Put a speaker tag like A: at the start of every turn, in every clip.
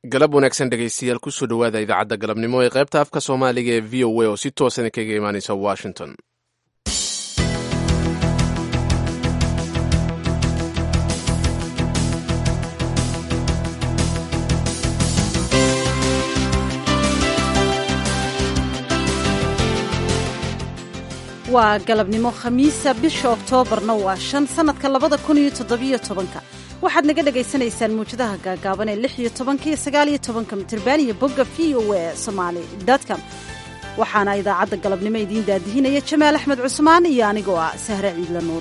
A: galab wanaagsan dhegaystayaal kusoo dhowaada idaacadda galabnimo ee qaybta afka soomaaliga ee v o a oo si toosan kaga imaanaysa washington.
B: waa galabnimo khamiisa bisha oktoobarna waa 5 sanadka 2017 waxaad naga dhagaysanaysaan muujadaha gaagaaban ee 16 iyo 19 mitirban iyo bogga VOA Somali.com. waxaana idaacadda galabnimo idiin daadihinaya Jamaal Axmed Cusmaan iyo anigoo ah Sahre Ciidla Nuur.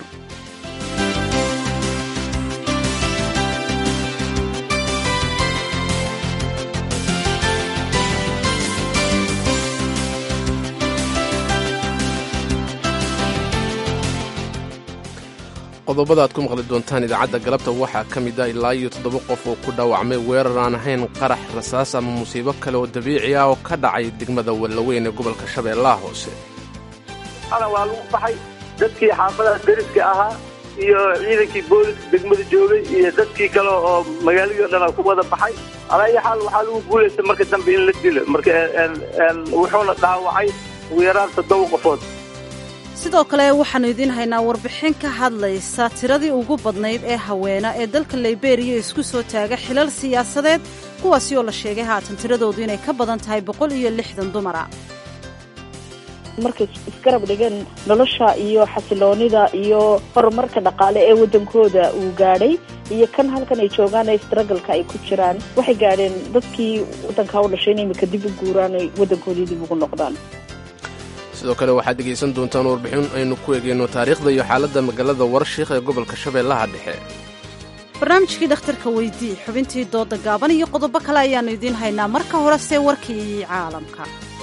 A: qodobada aad ku maqli doontaan idaacadda galabta waxaa ka mid ah ilaa iyo 7 qof oo ku dhaawacmay weerar aan ahayn qarax rasaas ama musiibo kale oo dabiici ah oo ka dhacay degmada Wallaweyn ee gobolka Shabeellaha Hoose.
C: waa lagu baxay dadkii xaafadaha deriska ahaa iyo ciidankii booliska degmada joogay iyo dadkii kale oo magaalada dhan ku wada baxay alaa xal waxa lagu guuleystay marka dambe in la dilo marka wuxuuna dhaawacay ugu yaraan 7 qofood.
B: sidoo kale waxaanu idiin haynaa warbixin ka hadlaysa tiradii ugu badnayd ee haweena ee dalka Liberia isku soo taaga xilal siyaasadeed kuwaasi oo la sheegay haatan tiradoodu inay ka badan tahay 160 dumar ah.
D: markay iskarab dhigan nolosha iyo xasiloonida iyo horumarka dhaqaale ee wadankooda uu gaadhay iyo kan halkan ay joogaan ee struggle-ka ay ku jiraan waxay gaadheen dadkii wadanka u dhashay inay dib u guuraan ay wadankoodii dib ugu noqdaan.
A: sidoo kale waxaad dhegaysan doontaan warbixin aynu ku eegayno taariikhda iyo xaaladda magaalada Warshiikh ee gobolka Shabeellaha Dhexe.
B: barnaamijkii dhakhtarka weydii xubintii dooda gaaban iyo qodobo kale ayaanu idiin haynaa marka horese warkii caalamka.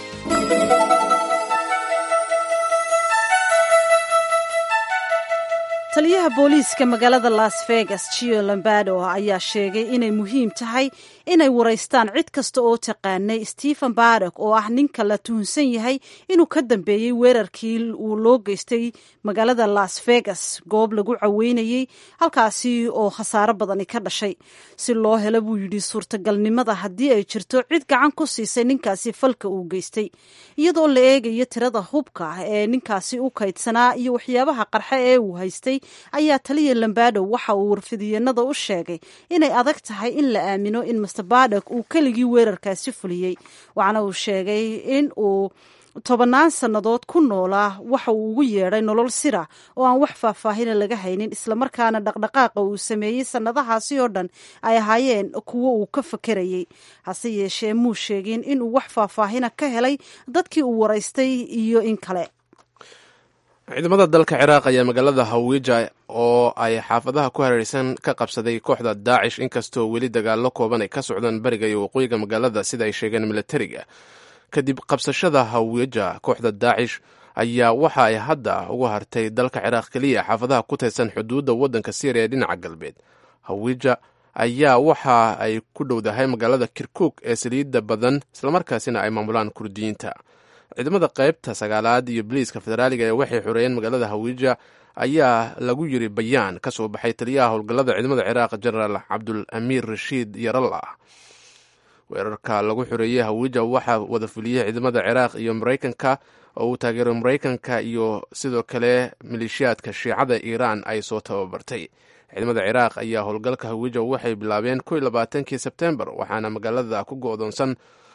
B: taliyaha booliiska magaalada Las Vegas Gio Lombardo ayaa sheegay inay muhiim tahay inay wareystaan cid kasta oo taqaanay Stephen Paddock oo ah ninka la tuhunsan yahay inuu ka dambeeyay weerarkii uu loo geystay magaalada Las Vegas goob lagu caweynayay halkaasi oo khasaaro badani ka dhashay si loo helo buu yidhi suurtagalnimada haddii ay jirto cid gacan ku siisay ninkaasi falka uu geystay iyadoo la eegayo tirada hubka ee ninkaasi u kaydsanaa iyo waxyaabaha qarxa ee uu haystay ayaa taliya Lombardo waxa uu warfidiyeenada u sheegay inay adag tahay in la aamino in Mr. Paddock uu keligii weerarkaasi fuliyey waxaana uu sheegay in uu 10 sannadood ku noolaa waxa uu ugu yeedhay nolol sira oo aan wax faahfaahina laga haynin islamarkaana dhaqdhaqaaqa uu sameeyey sannadahaasi oo dhan ay ahaayeen kuwo uu ka fakerayay hase yeeshee muu sheegin inuu wax faahfaahina ka helay dadkii uu waraystay iyo in kale.
A: ciidamada dalka Ciraaq ayaa magaalada Hawija oo ay xaafadaha ku hareeraysan ka qabsaday kooxda Daesh inkastoo weli dagaallo kooban ay ka socdaan bariga iyo waqooyiga magaalada sida ay sheegeen militariga. kadib qabsashada Hawija kooxda Daesh ayaa waxa ay hadda ugu hartay dalka Ciraaq kaliya xaafadaha ku taysan xuduudda waddanka Syria dhinaca galbeed. Hawija ayaa waxa ay ku dhowdahay magaalada Kirkuk ee saliidda badan islamarkaasina ay maamulaan Kurdiyiinta. ciidamada qaybta 9aad iyo booliiska federaaliga ee waxay xoreeyeen magaalada Hawija ayaa lagu yiri bayaan ka soo baxay taliyaha howlgallada ciidamada Ciraaq General Abdul Amir Rashid Yarallah. weerarka lagu xoreeyay Hawija waxa wada fuliyay ciidamada Ciraaq iyo Mareykanka oo uu taageero Mareykanka iyo sidoo kale maleeshiyaadka Shiicada Iran ay soo tababartay. ciidamada Ciraaq ayaa howlgalka Hawija waxay bilaabeen 22 Sebtembar waxaana magaalada ku go'doonsan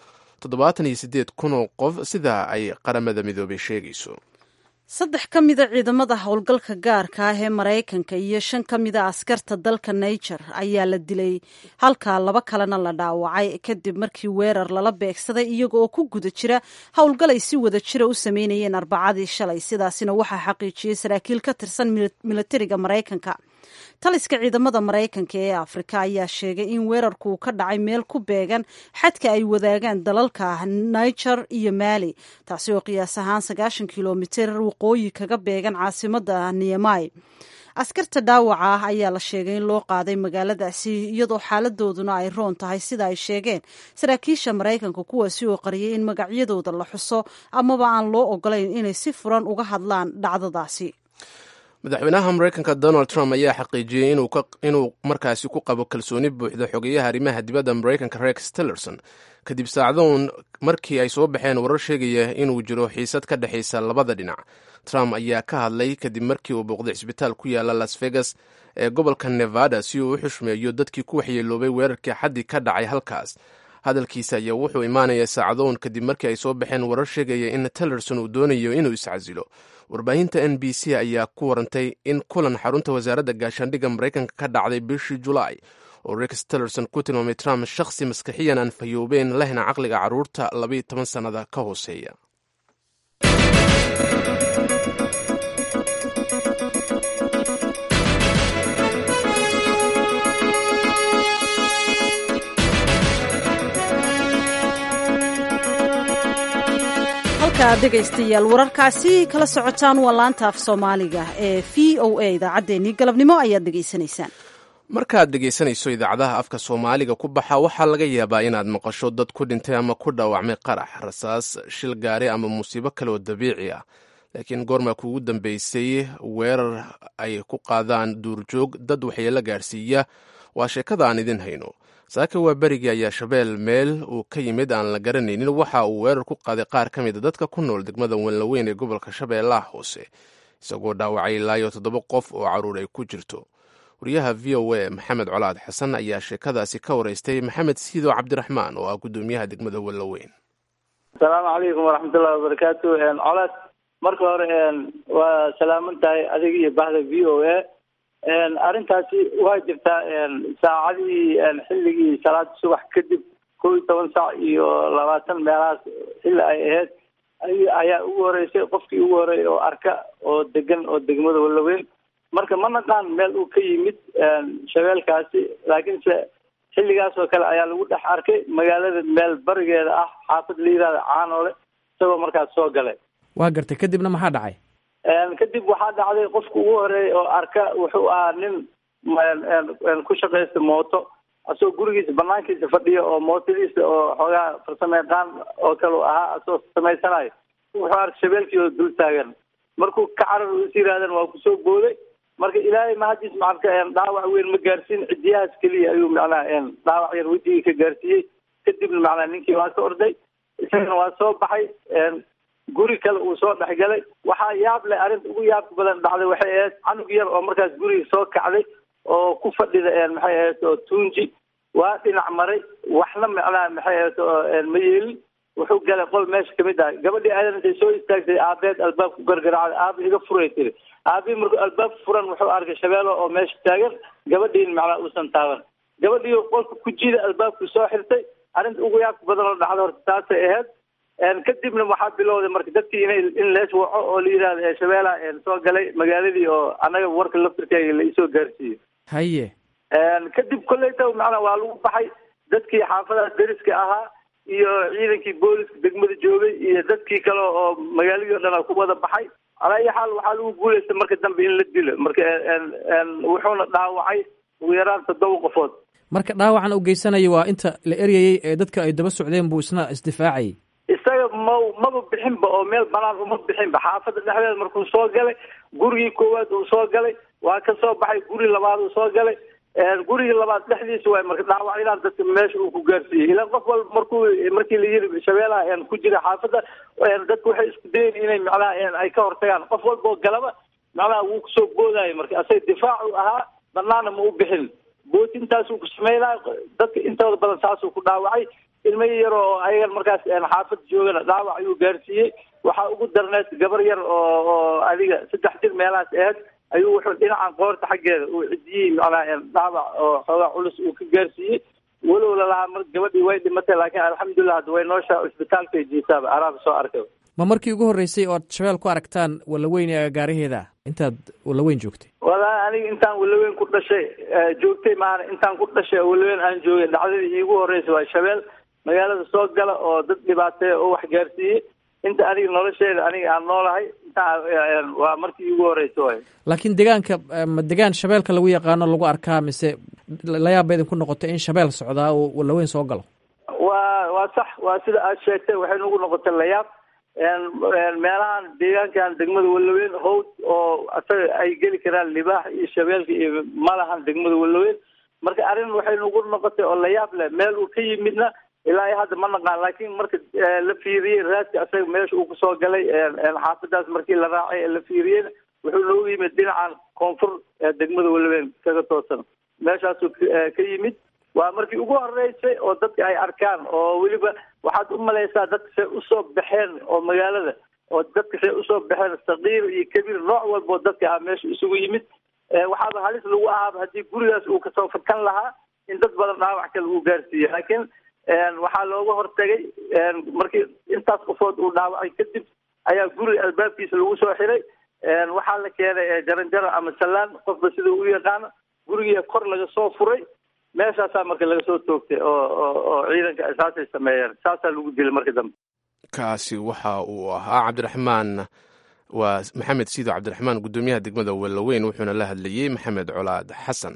A: 78,000 oo qof sida ay qaramada midoobay sheegayso.
B: 3 ka mid a ciidamada howlgalka gaarka ah ee Mareykanka iyo 5 ka mid a askarta dalka Niger ayaa la dilay halka 2 kalena la dhaawacay kadib markii weerar lala beegsaday iyaga oo ku guda jira howlgal ay si wada jira u sameynayeen Arbacadii shalay sidaasina waxaa xaqiijiyay saraakiil ka tirsan militariga Mareykanka. taliska ciidamada Mareykanka ee Afrika ayaa sheegay in weerarku ka dhacay meel ku beegan xadka ay wadaagaan dalalka Niger iyo Mali taasi oo qiyaas ahaan 90 kilomitir waqooyi kaga beegan caasimadda Niamey. askarta dhaawaca ah ayaa la sheegay in loo qaaday magaaladaasi iyadoo xaaladooduna ay roon tahay sida ay sheegeen saraakiisha Mareykanka kuwaasi oo qariyay in magacyadooda la xuso amaba aan loo ogolayn inay si furan uga hadlaan dhacdadaasi.
A: madaxweynaha maraykanka donald trump ayaa xaqiijiyey inuu markaasi ku qabo kalsooni buuxda xogeyaha arrimaha dibadda maraykanka rex tillerson kadib saacadoon markii ay soo baxeen warar sheegaya inuu jiro xiisad ka dhexaysa labada dhinac. Trump ayaa ka hadlay kadib markii uu booqday cisbitaal ku yaala las vegas ee gobolka nevada si uu u xushmeeyo dadkii ku waxyeeloobay weerarkii xaddi ka dhacay halkaas. hadalkiisa ayaa wuxuu imaanaya saacadoon kadib markii ay soo baxeen warar sheegaya in tillerson uu doonayo inuu iscasilo. warbaahinta NBC ayaa ku warantay in kulan xarunta wasaaradda gaashaandhigga maraykanka ka dhacday bishii julaay oo rex tillerson ku tilmaamay Trump shakhsi maskaxiyan aan fayoobeen lehna caqliga carruurta 12 sannada ka hooseeya.
B: dhegaystayaal wararkaasi kala socotaan waa laanta af soomaaliga ee v o a idaacaddeenii galabnimo ayaad dhegaysanaysaan.
A: markaad dhegaysanayso idaacadaha afka soomaaliga ku baxa waxaa laga yaabaa inaad maqasho dad ku dhintay ama ku dhaawacmay qarax, rasaas, shil gaari ama musiibo kale oo dabiici ah. laakiin goormaa kuugu dambeysay weerar ay ku qaadaan duurjoog dad waxyeelo gaarsiiya? waa sheekada aan idin hayno. saaka waa berigii ayaa Shabeel meel uu ka yimid aan la garanaynin waxa uu weerar ku qaaday qaar ka mida dadka ku nool degmada Wanlaweyn ee gobolka Shabeellaha Hoose, isagoo dhaawacay ilaa 7 qof oo carruur ay ku jirto. wariyaha VOA Maxamed Colaad Xasan ayaa sheekadaasi ka wareystay Maxamed Siido Cabdiraxmaan oo ah gudoomiyaha degmada Wanlaweyn.
C: Assalaamu calaykum waraxmatullaahi wabarakaatuh. Colaad, marka hore waa salaaman tahay adiga iyo bahda VOA. arrintaasi waa jirtaa saacadii xilligii salaada subax kadib 11 saac iyo 20 meelahaas xilli ay ahayd ayaa ugu horeysay qofkii ugu horeeyay oo arka oo degan oo degmada Wanlaweyn. marka ma naqaan meel uu ka yimid shabeelkaasi, laakiinse xilligaas oo kale ayaa lagu dhex arkay magaalada meel barigeeda ah, xaafad la yiraahdo Caanoole, isagoo markaas soo galay.
E: waa gartay, kadibna maxaa dhacay?
C: kadib waxaa dhacday qofka ugu horeeyay oo arka wuxuu ahaa nin ku shaqaysta mooto, asoo gurigiisa banaankiisa fadhiya oo mootadiisa oo xoogaa farsamayaqaan oo kale ahaa asoo samaysanayo. wuxuu arkay shabeelkii oo dul taagan. markuu ka carar is yiraahdeen waa kusoo booday. marka ilaahay mahadiis macalka dhaawac weyn ma gaarsiin, cidiyahaas keliya ayuu macnaha dhaawac yar wejigii ka gaarsiiyey. kadibna macnaha ninkii waa ka orday, isagana waa soo baxay. guri kale uu soo dhexgalay. waxaa yaab leh, arrinta ugu yaabka badan dhacday waxay ahayd canug yar oo markaas guriga soo kacday oo ku fadhida maxay ahayd oo tuunji waa dhinac maray, waxna macnaha maxay ahayd oo ma yeelin. wuxuu galay qol meesha kamid ah. gabadhii aadan intay soo istaagtay aabeed albaab ku gargaraacday, aabi iga furay tiri. aabii markuu albaab furan wuxuu arkay shabeelo oo meesha taagan, gabadhiin macnaha uusan taaban. gabadhii qolka ku jiida albaabku soo xirtay. arrinta ugu yaabka badan oo dhacday horta taasay ahayd. kadibna waxaa bilowday marka dadkii in lees waco oo la yidhaahdo shabeelaha soo galay magaaladii oo annaga warka laftirkeega la isoo gaarsiiyey.
E: haye
C: kadib kolleyta macnaha waa lagu baxay. dadkii xaafadaha deriska ahaa iyo ciidankii booliska degmada joogay iyo dadkii kale oo magaaladii o dhan ku wada baxay. alaa iyo xaal waxaa lagu guulaystay marka dambe in la dilo. marka wuxuuna dhaawacay ugu yaraan 7 qofood.
E: marka dhaawacan u geysanaya waa inta la eryayey ee dadka ay daba socdeen buu isna isdifaacayay.
C: isaga maba bixinba oo meel banaan uma bixinba. xaafadda dhexdeeda markuu soo galay, gurigii koowaad uu soo galay, waa ka soo baxay, guri labaad uu soo galay. gurigii labaad dhexdiisa waay marka dhaawacyadaan dadka meesha uu ku gaarsiiyey. ilaa qof walba markii la yiri shabeelaha ku jira xaafadda, dadku waxay isku dayen inay macnaha ay ka hortagaan. qof walba oo galaba macnaha wuu kusoo boodayay. marka asaga difaacu ahaa, banaana ma u bixin. bootintaasuu ku sameynaya. dadka intooda badan saasuu ku dhaawacay. ilmo yar oo ayagan markaas xaafad joogana dhaawac ayuu gaarsiiyey. waxaa ugu darneed gabar yar oo adiga 3 jir meelahaas ahayd ayuu wuxuu dhinacan qoorta xaggeeda uu cidiyey macnaha dhaawac oo xoogaa culus uu ka gaarsiiyey. walow lalahaa mar gabadhii way dhimatay, laakiin alxamdulilah hadda way nooshaa, isbitaalkay jiitaaba araab soo arkay.
E: ma markii ugu horreysay oo aad shabeel ku aragtaan Wanlaweyn ee gaaraheeda intaad Wanlaweyn joogtay?
C: wallaahi aniga intaan Wanlaweyn ku dhashay joogtay maana intaan ku dhashay Wanlaweyn aan joogay dhacdadii iigu horreysay waa shabeel magaalada soo gala oo dad dhibaateeya oo wax gaarsiiyey. inta aniga nolosheeda aniga aan noolahay waa markii ugu horreysay waay.
E: laakiin deegaanka ma deegaan shabeelka lagu yaqaano lagu arkaa, mise layaab ba idinku noqotay in shabeel socdaa oo Wanlaweyn soo galo?
C: waa sax, waa sida aad sheegtay, waxay nagu noqotay layaab. meelahan deegaankan degmada Walaweyn howd oo asaga ay geli karaan libaax iyo shabeelka iyo malahan degmada Walaweyn marka arrin waxay nagu noqotay oo la yaab leh meel uu ka yimidna ilaa hadda ma naqaan laakiin marka la fiiriyay raadka asaga meesha uu kusoo galay xaafadaas markii la raacay la fiiriyay wuxuu noogu yimid dhinacan koonfur degmada Walaweyn kaga toosan meeshaasuu ka yimid waa markii ugu horeysay oo dadka ay arkaan oo weliba waxaad u malaysaa dadka say usoo baxeen oo magaalada oo dadka say usoo baxeen saqiir iyo kabiir nooc walba oo dadka ah meesha isugu yimid waxaaba halis lagu ahaaba haddii gurigaas uu kasoo fakan lahaa in dad badan dhaawac kale uu gaarsiiyey laakiin waxaa looga hortagay markii intaas qofood uu dhaawacay kadib ayaa guriga albaabkiisa lagu soo xiray waxaa la keenay jaranjaro ama salaan qofba sida u yaqaano guriga kor laga soo furay meeshaasaa marka laga soo toogtay oo ciidanka saasay sameeyeen saasaa lagu dilay marka dambe
A: kaasi waxa uu ahaa cabdiraxmaan waa maxamed siido cabdiraxmaan guddoomiyaha degmada Walaweyn wuxuuna la hadlayey maxamed colaad xasan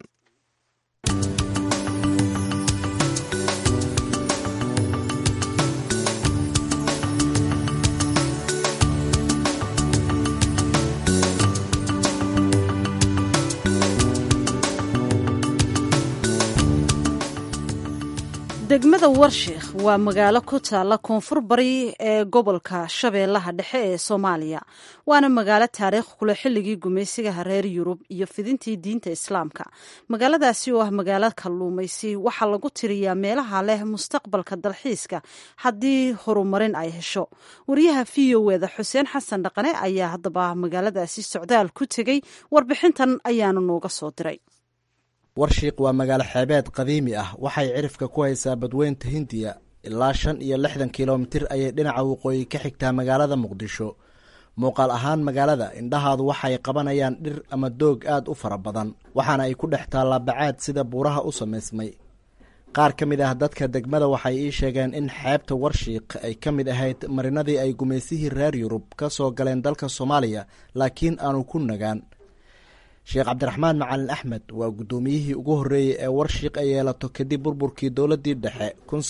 B: degmada Warshiikh waa magaalo ku taala koonfur bari ee gobolka Shabeellaha Dhexe ee Soomaaliya waana magaalo taariikh kule xilligii gumaysiga reer Yurub iyo fidintii diinta Islaamka magaaladaasi oo ah magaalo kalluumaysi waxa lagu tiriyaa meelaha leh mustaqbalka dalxiiska haddii horumarin ay hesho wariyaha VOA-da Xuseen Xasan Dhaqane ayaa haddaba magaaladaasi socdaal ku tegay warbixintan ayaanu nooga soo diray
F: Warshiikh waa magaalo xeebeed qadiimi ah waxay cirifka ku haysaa badweynta Hindiya ilaa 65 kiiloomitir ayay dhinaca waqooyi ka xigtaa magaalada Muqdisho muuqaal ahaan magaalada indhahaadu waxay qabanayaan dhir ama doog aad u fara badan waxaana ay ku dhex taallaa bacaad sida buuraha u samaysmay qaar ka mid ah dadka degmada waxay ii sheegeen in xeebta Warshiikh ay ka mid ahayd marinadii ay gumaysihii reer Yurub ka soo galeen dalka Soomaaliya laakiin aanu ku nagaan Sheekh Cabdiraxmaan Macalin Axmed waa gudoomiyihii ugu horeeyay ee Warshiikh ay yeelato kadib burburkii dowladii dhexe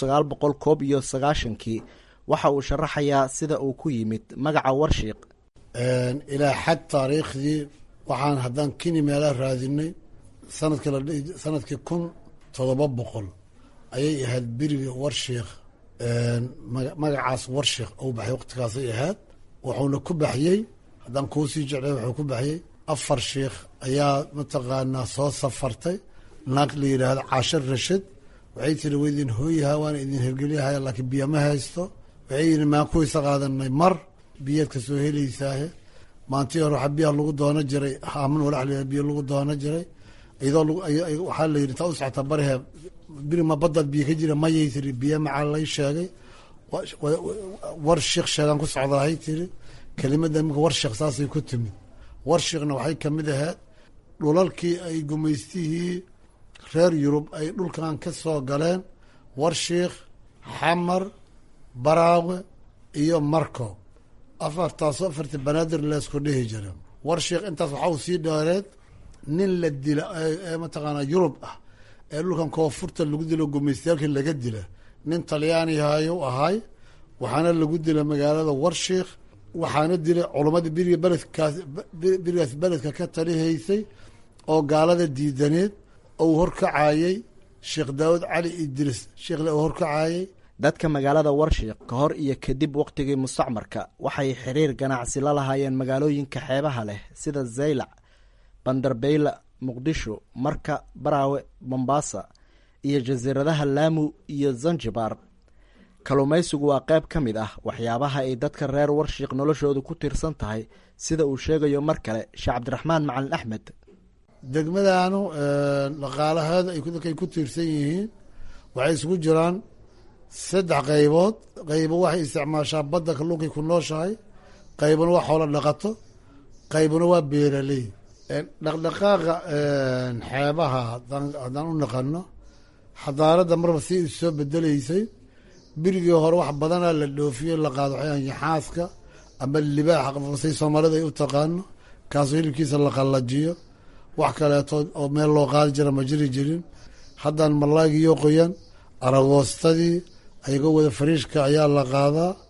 F: 1990kii waxa uu sharaxayaa sida uu ku yimid magaca Warshiikh
G: ilaa xad taariikhdii waxaan haddaan kini meela raadinay sanadkii 1700 ayay ahayd beriga Warshiikh magacaas Warshiikh uu baxay waqtigaasay ahayd wuxuuna ku baxyey haddaan kuu sii jeclay wuxuu ku baxyey 4 sheekh ayaa mataqaanaa soo safartay naag la yidhaahdo Caashir Rashid waxay tiri weydin hooyaha waan idin hergeliyahaya laakiin biyo ma haysto waxay yidhi maan ku isa qaadanay mar biyaad ka soo helaysaahe maantii hore waxaa biyaha lagu doono jiray haaman walax la biyo lagu doono jiray iyadoo waxaa la yidhi taa u socota barihe biri ma baddaad biyo ka jira mayay tiri biyo macaa lay sheegay Warshiikh sheegaan ku socdaahay tiri kelimada imika Warshiikh saasay ku timid Warshiikhna waxay ka mid ahayd dhulalkii ay gumaystihii reer Yurub ay dhulkan ka soo galeen Warshiikh Xamar Baraawe iyo Marko afartii banaadir leesku dhihi jira Warshiikh intaas waxa uu sii dheereed nin la dila ee mataqaanaa Yurub ah ee dhulkan koonfurta lagu dilo gumaystayaalkii laga dila nin Talyaani ahayo ahay waxaana lagu dila magaalada Warshiikh waxaana dilay culamadii berigaas beledka ka talihaysay oo gaalada diidaneed oo horkacayay Sheekh Daawud Cali Idris sheekhle oo horkacayay
F: dadka magaalada Warshiikh ka hor iyo kadib waqtigii mustacmarka waxay xiriir ganacsi la lahaayeen magaalooyinka xeebaha leh sida Zaylac Bandarbayla Muqdisho Marka Baraawe Mombasa iyo jasiiradaha Lamu iyo Zanzibar kalluumaysigu waa qayb ka mid ah waxyaabaha ay dadka reer Warshiikh noloshoodu ku tiirsan tahay sida uu sheegayo mar kale Sheekh Cabdiraxmaan Macalin Axmed
G: degmadaanu dhaqaalaheeda ay ku tiirsan yihiin waxay isugu jiraan 3 qaybood qaybo waxay isticmaashaa badda kalluunkay ku nooshahay qaybna waa xoolo dhaqato qaybna waa beeraley dhaqdhaqaaqa xeebaha haddaan u naqano xadaaradda marba si soo bedelaysay birigii hore wax badanaa la dhoofiyo la qaado yaxaaska ama libaaxa say Soomaalida ay u taqaano kaasoo hilibkiisa la qallajiyo wax kaleeto oo meel loo qaadi jira ma jiri jirin haddaan malaagiyo qoyan aragoostadii ayagoo wada fariishka ayaa la qaadaa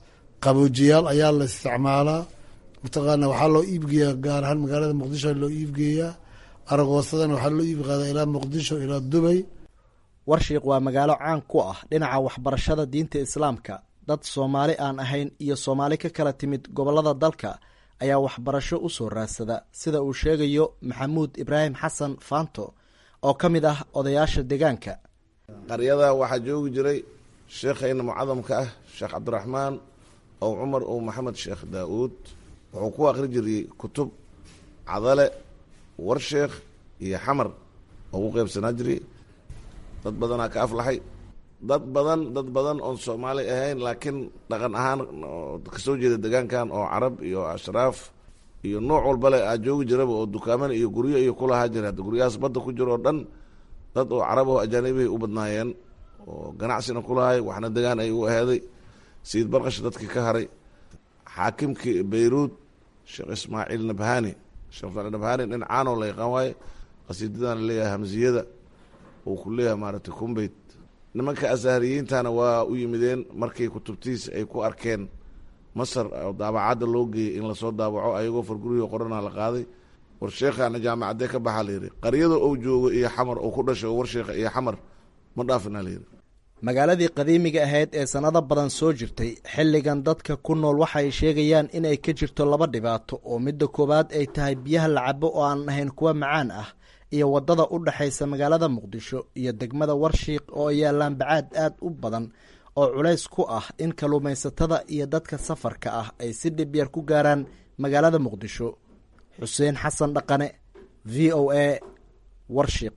G: qaboojiyaal ayaa la isticmaalaa. mataqaana waxaa loo iibgeeyaa gaar ahaan magaalada muqdisho loo iibgeeyaa. aragoosadana waxaa loo iibqaadaa ilaa muqdisho ilaa dubay.
F: warshiiq waa magaalo caan ku ah dhinaca waxbarashada diinta islaamka. dad soomaali aan ahayn iyo soomaali ka kala timid gobollada dalka ayaa waxbarasho u soo raadsada, sida uu sheegayo maxamuud ibraahim xasan faanto oo ka mid ah odayaasha deegaanka.
H: qaryada waxaa joogi jiray sheekhayna mucadamka ah sheekh cabdiraxmaan ow cumar ow maxamed sheekh daa-uud. wuxuu ku akhri jiray kutub cadale, warsheekh iyo xamar oo u qeybsanaa jiray. dad badanaa ka aflaxay, dad badan oon soomaali ahayn laakiin dhaqan ahaan kasoo jeeda deegaankan oo carab iyo ashraaf iyo nooc walbale aa joogi jiraba oo dukaamana iyo guryo iyo kulahaa jira. hadda guryahaas badda ku jiro oo dhan dad oo carab oo ajaanibihay u badnaayeen oo ganacsina kulahay, waxna degaan ay u ahaaday. sayid barqash dadkii ka haray, xaakimkii bayruud sheekh ismaaciil nabhani, sheekh ismaaciil nabhani nin caanoo la yaqaan waaye. qasiidadan laleeyahay hamsiyada uu ku leeyahay maaragtay kumbeyt. nimanka asaariyiintana waa u yimideen markii kutubtiis ay ku arkeen masar oo daabacadda loo geeyey in lasoo daawaco ayagoo farguriyo qorana la qaaday. warsheekhaana jaamacaddee ka baxaa layidhi. qaryada ou joogo iyo xamar oo ku dhashay oo warsheekha iyo xamar ma dhaafina layidhi.
F: magaaladii qadiimiga ahayd ee sannado badan soo jirtay, xilligan dadka ku nool waxay sheegayaan inay ka jirto laba dhibaato oo midda koowaad ay tahay biyaha la cabo oo aan ahayn kuwa macaan ah iyo waddada u dhexaysa magaalada muqdisho iyo degmada warshiiq oo yaallaan bacaad aad u badan oo culays ku ah in kalluumaysatada iyo dadka safarka ah ay si dhib yar ku gaaraan magaalada muqdisho. xuseen xasan dhaqane, v o a, warshiiq.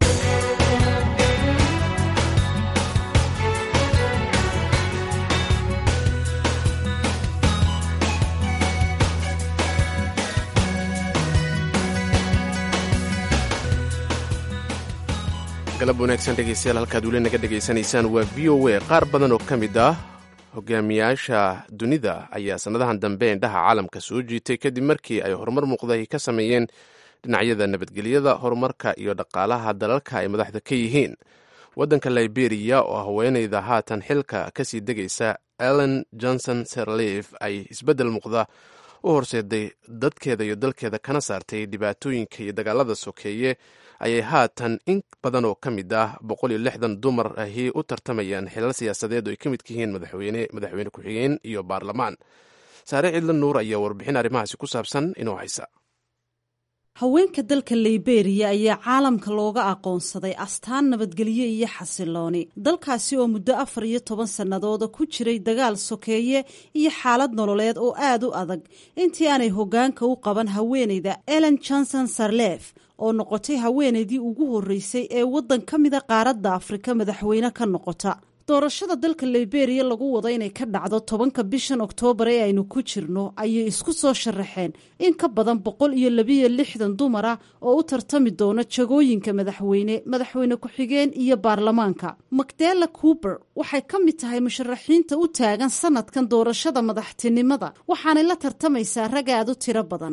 A: galab wanaagsan dhegeystayaal, halkaad weli naga dhegaysanaysaan waa v o a. qaar badan oo ka mid ah hogaamiyaasha dunida ayaa sannadahan dambe indhaha caalamka soo jiitay kadib markii ay horumar muuqday ka sameeyeen dhinacyada nabadgelyada, horumarka iyo dhaqaalaha dalalka ay madaxda ka yihiin. waddanka liberiya oo haweeneyda haatan xilka kasii degaysa ellen johnson sirleaf ay isbeddel muuqda u horseeday dadkeeda iyo dalkeeda kana saartay dhibaatooyinka iyo dagaalada sokeeye, ayay haatan in badan oo ka mid ah 160 dumar ahi u tartamayaan xilal siyaasadeed oo ay ka midka yihiin madaxweyne ku-xigeen iyo baarlamaan. saare cidla nuur ayaa warbixin arrimahaasi ku saabsan inoo haysa.
B: haweenka dalka liberiya ayaa caalamka looga aqoonsaday astaan nabadgelyo iyo xasilooni. dalkaasi oo muddo 14 sannadooda ku jiray dagaal sokeeye iyo xaalad nololeed oo aad u adag intii aanay hoggaanka u qaban haweeneyda ellen johnson sirleaf oo noqotay haweeneydii ugu horreysay ee waddan ka mida qaaradda afrika madaxweyne ka noqota. doorashada dalka liberiya lagu wado inay ka dhacdo 10 bishan oktoobar ee aynu ku jirno ayay isku soo sharaxeen in ka badan 162 dumar ah oo u tartami doona jagooyinka madaxweyne ku-xigeen iyo baarlamaanka. magdala cooper waxay ka mid tahay musharaxiinta u taagan sanadkan doorashada madaxtinimada, waxaanay la tartamaysaa rag aad u tiro badan.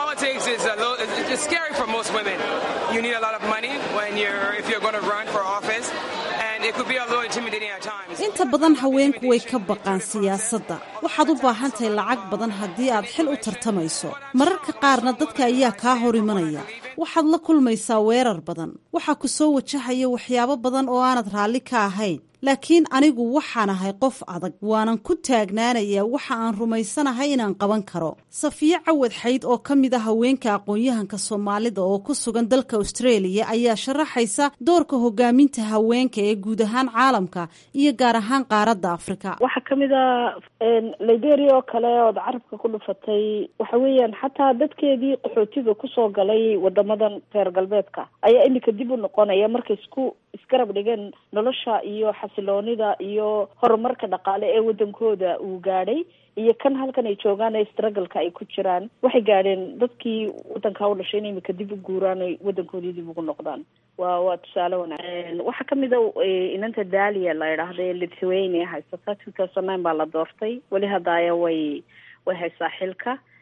B: inta badan haweenku way ka baqaan siyaasadda. waxaad u baahan tahay lacag badan haddii aad xil u tartamayso. mararka qaarna dadka ayaa kaa hor imanaya. waxaad la kulmaysaa weerar badan. waxaa ku soo wajahaya waxyaabo badan oo aanad raalli ka ahayn. laakiin anigu waxaan ahay qof adag, waanan ku taagnaanayaa waxa aan rumaysanahay inaan qaban karo. safiye cawad xayd oo ka mid a haweenka aqoon-yahanka soomaalida oo ku sugan dalka australia ayaa sharaxaysa doorka hogaaminta haweenka ee guud ahaan caalamka iyo gaar ahaan qaaradda afrika.
D: waxaa ka mid a liberia oo kale ood carabka ku dhufatay, waxa weeyaan xataa dadkeedii qaxootiga kusoo galay wadamadan reer galbeedka ayaa iminka dib u noqonaya markay isgarab dhigeen nolosha iyo xasiloonida iyo horumarka dhaqaale ee wadankooda uu gaadhay iyo kan halkan ay joogaan ee struggleka ay ku jiraan. waxay gaadheen dadkii wadankaa u dhashay in imika dib u guuraan ay wadankoodii dib ugu noqdaan. waa tusaale wanaagsan. waxaa kamid a inanta dalia la idhaahda ee lithuania haysata 2009 baa la doortay. weli hadaaya way haysaa xilka.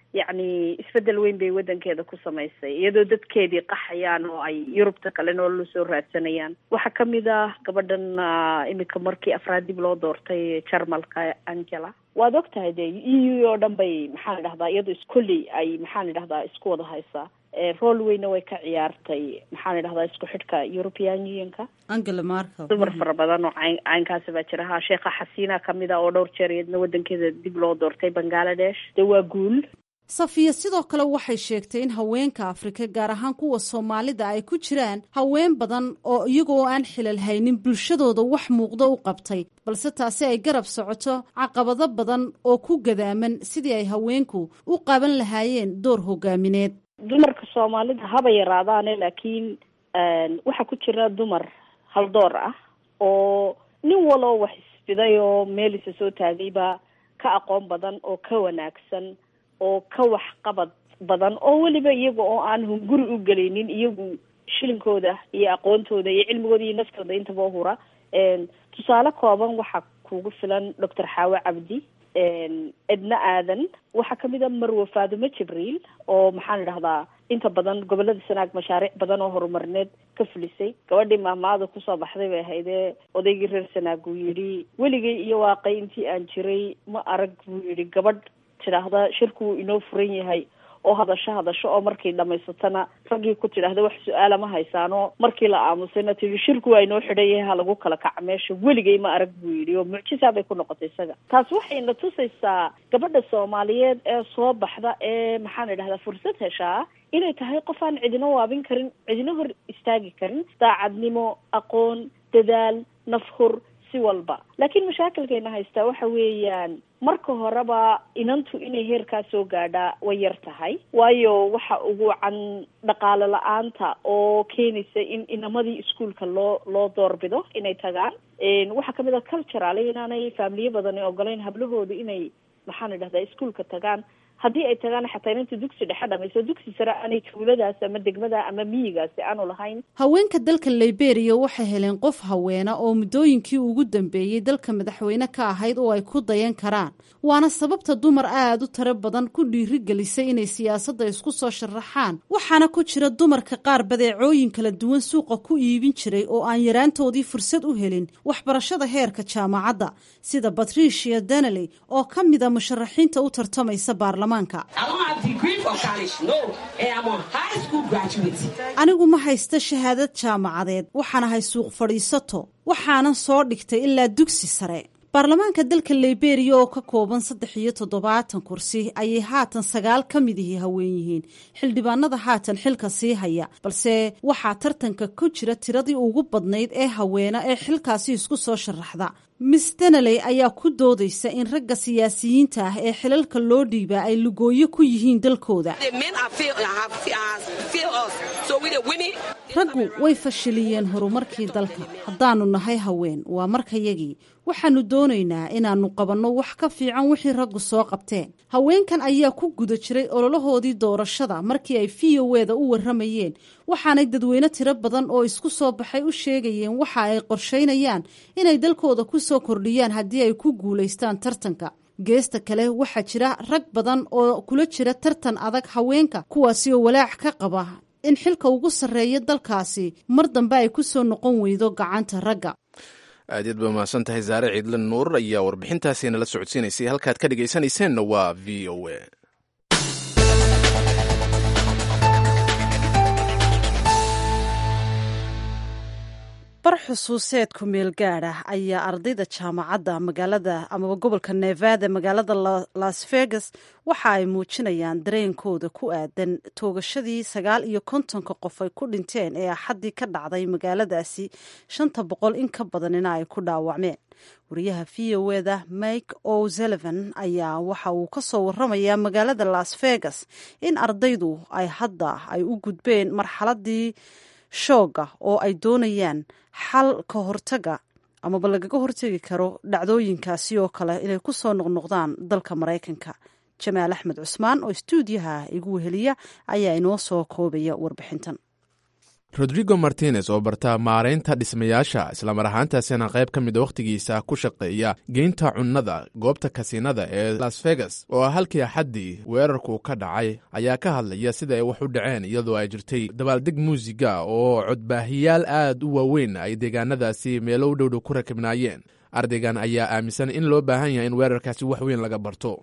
D: yacni isbedel weyn bay waddankeeda ku samaysay iyadoo dadkeedii qaxayaan oo ay yurubta kale nolol soo raadsanayaan. waxaa kamid ah gabadhan iminka markii afraad dib loo doortay jarmalka Angela. waad og tahay dee EU oo dhan bay maxaan idhahdaa iyadoo iskoley ay maxaan idhahdaa isku wada haysaa. rool weyna way ka ciyaartay maxaan idhahdaa isku xidhka European Unionka.
B: Angela Merkel
D: dumar fara badan oo caynkaasi baa jira. ha sheekha xasiina kamid ah oo dhowr jeer iyadna waddankeeda dib loo doortay Bangladesh. de waa guul.
B: safiya sidoo kale waxay sheegtay in haweenka Afrika gaar ahaan kuwa Soomaalida ay ku jiraan haween badan oo iyagoo aan xilal haynin bulshadooda wax muuqda u qabtay, balse taasi ay garab socoto caqabado badan oo ku gadaaman sidii ay haweenku u qaban lahaayeen door hogaamineed.
D: dumarka Soomaalida haba yaraadaane laakiin waxa ku jira dumar haldoor ah oo nin waloo wax isfiday oo meel isa soo taagayba ka aqoon badan oo ka wanaagsan oo ka wax qabad badan oo weliba iyaga oo aan hunguri u gelaynin iyagu shilinkooda iyo aqoontooda iyo cilmigooda iyo naftooda intaba u hura. tusaale kooban waxaa kugu filan Dr. Xaawe Cabdi, Edna Aadan, waxaa kamid a Marwe Faadumo Jibriil oo maxaan idhahdaa inta badan gobolada Sanaag mashaariic badan oo horumarineed ka fulisay. gabadhii maamaada kusoo baxday bay ahaydee odaygii reer Sanaag uu yidhi weligay iyo waaqay intii aan jiray ma arag buu yidhi gabadh tidhaahda shirku wuu inoo furan yahay oo hadasho oo markay dhamaysatana raggii ku tidhaahda wax su-aala ma haysaano markii la aamusayna tii shirku waa inoo xidhan yahay ha lagu kala kaca meesha weligay ma arag buu yidhi oo mucjisaa bay ku noqotay isaga. taas waxayna tusaysaa gabadha Soomaaliyeed ee soo baxda ee maxaan idhahdaa fursad heshaa inay tahay qof aan cidina waabin karin, cidina hor istaagi karin, daacadnimo, aqoon, dadaal, nafhur si walba. laakiin mashaakilkayna haystaa waxa weeyaan marka horeba inantu inay heerkaa soo gaadhaa way yar tahay, waayo waxa ugu wacan dhaqaale la-aanta oo keenaysa in inamadii iskuolka loo doorbido inay tagaan. waxaa kamid ah cultural inaanay faamiliye badani ogolayn hablahooda inay maxaan idhahdaa iskuolka tagaan. haddii ay tagaan xataa inanta dugsi dhexe dhamayso dugsi sare aanay tuuladaas ama degmada ama miyigaasi aanu lahayn.
B: haweenka dalka Liberia waxay heleen qof haweena oo muddooyinkii ugu dambeeyey dalka madaxweyne ka ahayd oo ay ku dayan karaan, waana sababta dumar aad u tiro badan ku dhiirigelisay inay siyaasadda isku soo sharaxaan. waxaana ku jira dumarka qaar badeecooyin kala duwan suuqa ku iibin jiray oo aan yaraantoodii fursad u helin waxbarashada heerka jaamacadda, sida Patricia Donnelly oo ka mid a musharaxiinta u tartamaysa baarlamaanka. anigu ma haysta shahaadad jaamacadeed, waxaan ahay suuq fadhiisato, waxaanan soo dhigtay ilaa dugsi sare. baarlamaanka dalka Liberia oo ka kooban 73 kursi ayay haatan 9 ka mid haween yihiin xildhibaanada haatan xilka sii haya, balse waxaa tartanka ku jira tiradii ugu badnayd ee haweena ee xilkaasi isku soo sharaxda. Miss Donnelly ayaa ku doodaysa in ragga siyaasiyiinta ah ee xilalka loo dhiibaa ay lugooyo ku yihiin dalkooda. raggu way fashiliyeen horumarkii dalka, haddaanu nahay haween waa markayagii, waxaanu doonaynaa inaanu qabanno wax ka fiican wixii raggu soo qabteen. haweenkan ayaa ku guda jiray ololahoodii doorashada markii ay VOA-da u warramayeen, waxaanay dadweyne tiro badan oo isku soo baxay u sheegayeen waxa ay qorshaynayaan inay dalkooda ku soo kordhiyaan haddii ay ku guulaystaan tartanka. geesta kale waxaa jira rag badan oo kula jira tartan adag haweenka, kuwaasi oo walaac ka qaba in xilka ugu sarreeya dalkaasi mar dambe ay ku soo noqon weydo gacanta ragga.
A: aad ba mahadsan tahay Zaare Ciidle Nuur ayaa warbixintaasi nala socodsiinaysay. halkaad ka dhegaysanayseena waa VOA.
B: bar xusuuseed ku meel gaad ah ayaa ardayda jaamacadda magaalada amaba gobolka Nevada magaalada Las Vegas waxa ay muujinayaan dareenkooda ku aadan toogashadii 59 qof ay ku dhinteen ee axadii ka dhacday magaaladaasi 500 in ka badanina ay ku dhaawacmeen. wariyaha VOA-da Mike O'Sullivan ayaa waxa uu ka soo warramayaa magaalada Las Vegas in ardaydu ay hadda ay u gudbeen marxaladii shooga oo ay doonayaan xal ka hortaga amaba lagaga hortegi karo dhacdooyinkaasi oo kale inay ku soo noqnoqdaan dalka Maraykanka. Jamaal Axmed Cusmaan oo stuudiyaha igu weheliya ayaa inoo soo koobaya warbixintan.
A: rodrigo martinez oo barta maaraynta dhismayaasha islamar ahaantaasina qayb ka mida wakhtigiisa ku shaqeeya geynta cunnada goobta kasiinada ee las vegas oo halkii axaddii weerarku ka dhacay ayaa ka hadlaya sida ay wax u dhaceen iyadoo ay jirtay dabaaldeg muusiga oo codbaahiyaal aad u waaweyn ay deegaanadaasi meelo u dhowdhow ku rakibnaayeen ardaygan ayaa aaminsan in loo baahan yahay in weerarkaasi wax weyn laga barto.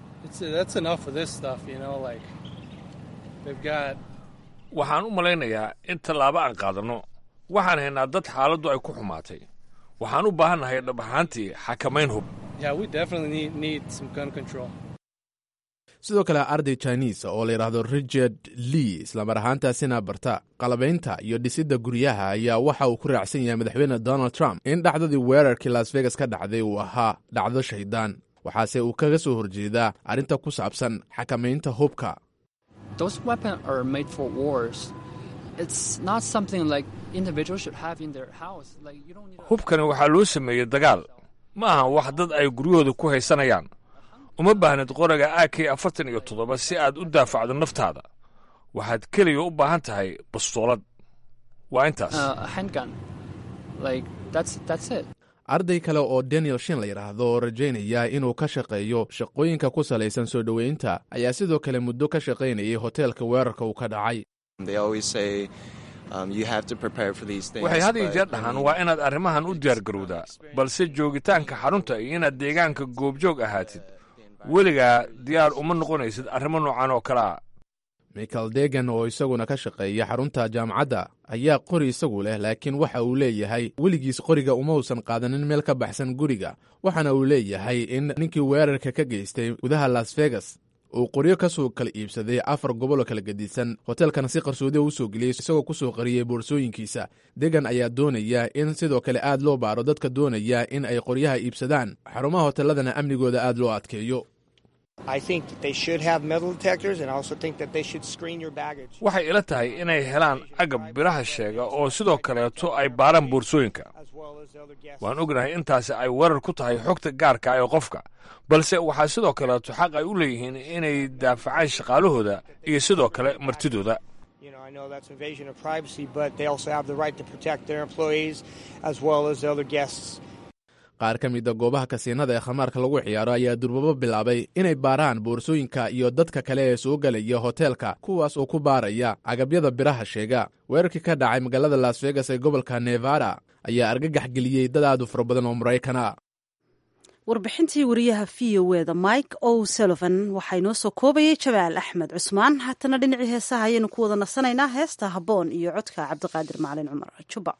I: waxaan u malaynayaa in tallaabo aan qaadanno waxaan haynaa dad xaaladdu ay ku xumaatay waxaan u baahannahay dhab ahaantii xakamayn hub.
A: sidoo kale arday jiniis oo la yidhaahdo richard lee islamar ahaantaasina barta qalabaynta iyo dhisidda guryaha ayaa waxa uu ku raacsan yahay madaxweyne donald trump in dhacdadii weerarkii las vegas ka dhacday uu ahaa dhacdo shaydaan waxaase uu kaga soo horjeedaa arrinta ku saabsan xakamaynta hubka.
I: hubkani waxaa loo sameeyey dagaal ma aha wax dad ay guryahooda ku haysanayaan uma baahnid qoriga AK-47 si aad u daafacdo naftaada waxaad keliya u baahan tahay bastoolad waa intaas.
A: arday kale oo daniel shin la yidhaahdo oo rajaynaya inuu ka shaqeeyo shaqooyinka ku salaysan soo dhoweynta ayaa sidoo kale muddo ka shaqaynayay hoteelka weerarka uu ka dhacay.
I: waxay had iyo jeer dhahaan waa inaad arrimahan u diyaargarowdaa balse joogitaanka xarunta iyo inaad deegaanka goobjoog ahaatid weligaa diyaar uma noqonaysid arrimo noocan oo kale ah.
A: michael degan oo isaguna ka shaqeeya xarunta jaamacadda ayaa qori isagu leh laakiin waxa uu leeyahay weligiis qoriga uma uusan qaadanin meel ka baxsan guriga waxaana uu leeyahay in ninkii weerarka ka geystay gudaha las vegas uu qoryo ka soo kala iibsaday 4 goboloo kala gedisan hoteelkana si qarsoodiya u soo geliyey isagoo ku soo qariyey boorsooyinkiisa. degan ayaa doonaya in sidoo kale aad loo baaro dadka doonaya in ay qoryaha iibsadaan xarumaha hoteeladana amnigooda aad loo adkeeyo.
I: waxay ila tahay inay helaan agab biraha sheega oo sidoo kaleeto ay baaraan boorsooyinka. waan ognahay intaasi ay weerar ku tahay xogta gaarka ee qofka balse waxaa sidoo kaleeto xaq ay u leeyihiin inay daafacaan shaqaalahooda iyo sidoo kale martidooda.
A: qaar ka mida goobaha kasiinada ee khamaarka lagu ciyaaro ayaa durbabo bilaabay inay baaraan boorsooyinka iyo dadka kale ee soo gelaya hoteelka kuwaas oo ku baaraya agabyada biraha sheega. weerarkii ka dhacay magaalada las vegas ee gobolka nevada ayaa argagax geliyey dad aad u fara badan oo maraykana.
B: warbixintii wariyaha v o eda mike o'sullivan waxaa inoo soo koobayay jabaal axmed cusmaan. haatana dhinacii heesaha ayaynu ku wada nasanaynaa heesta habboon iyo codka cabdiqaadir macalin cumar juba.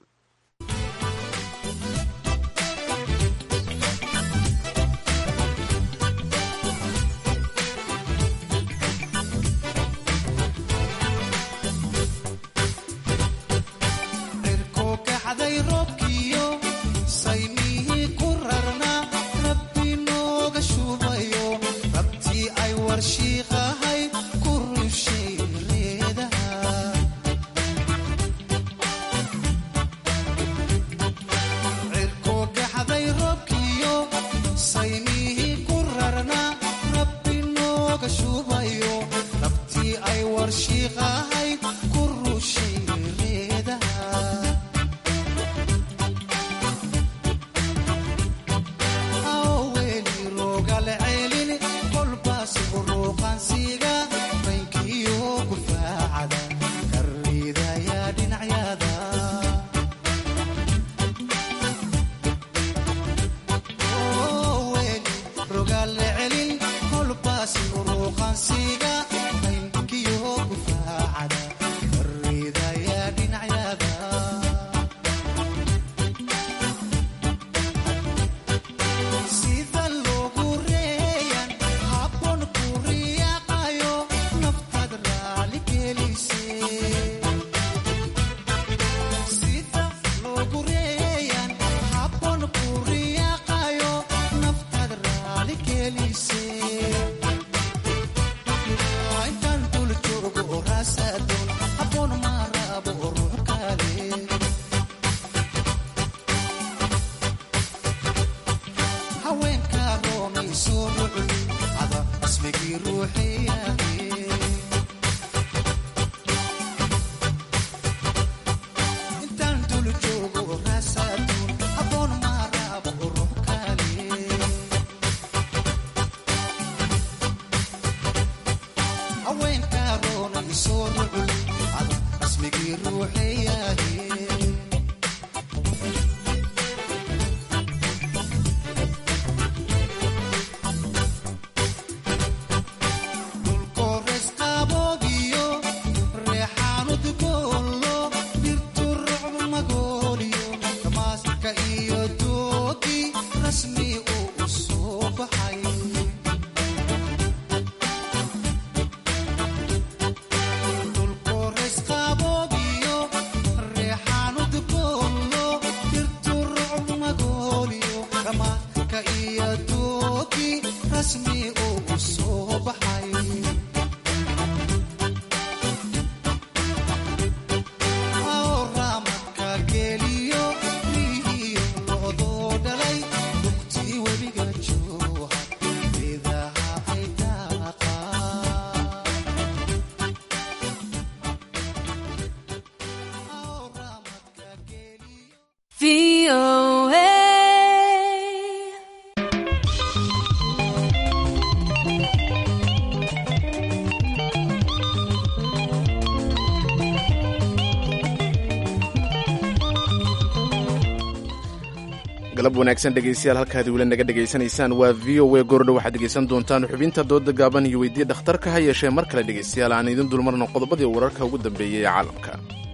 A: galab wanaagsan dhegaystayaal halkaad weli naga dhegaysanaysaan waa v o a goordho waxaad dhegaysan doontaan xubinta dooda gaaban iyo weydiiya dhakhtarka ha yeeshee mar kale dhegaystayaal aan idin dulmarno qodobadii wararka ugu dambeeyey ee caalamka.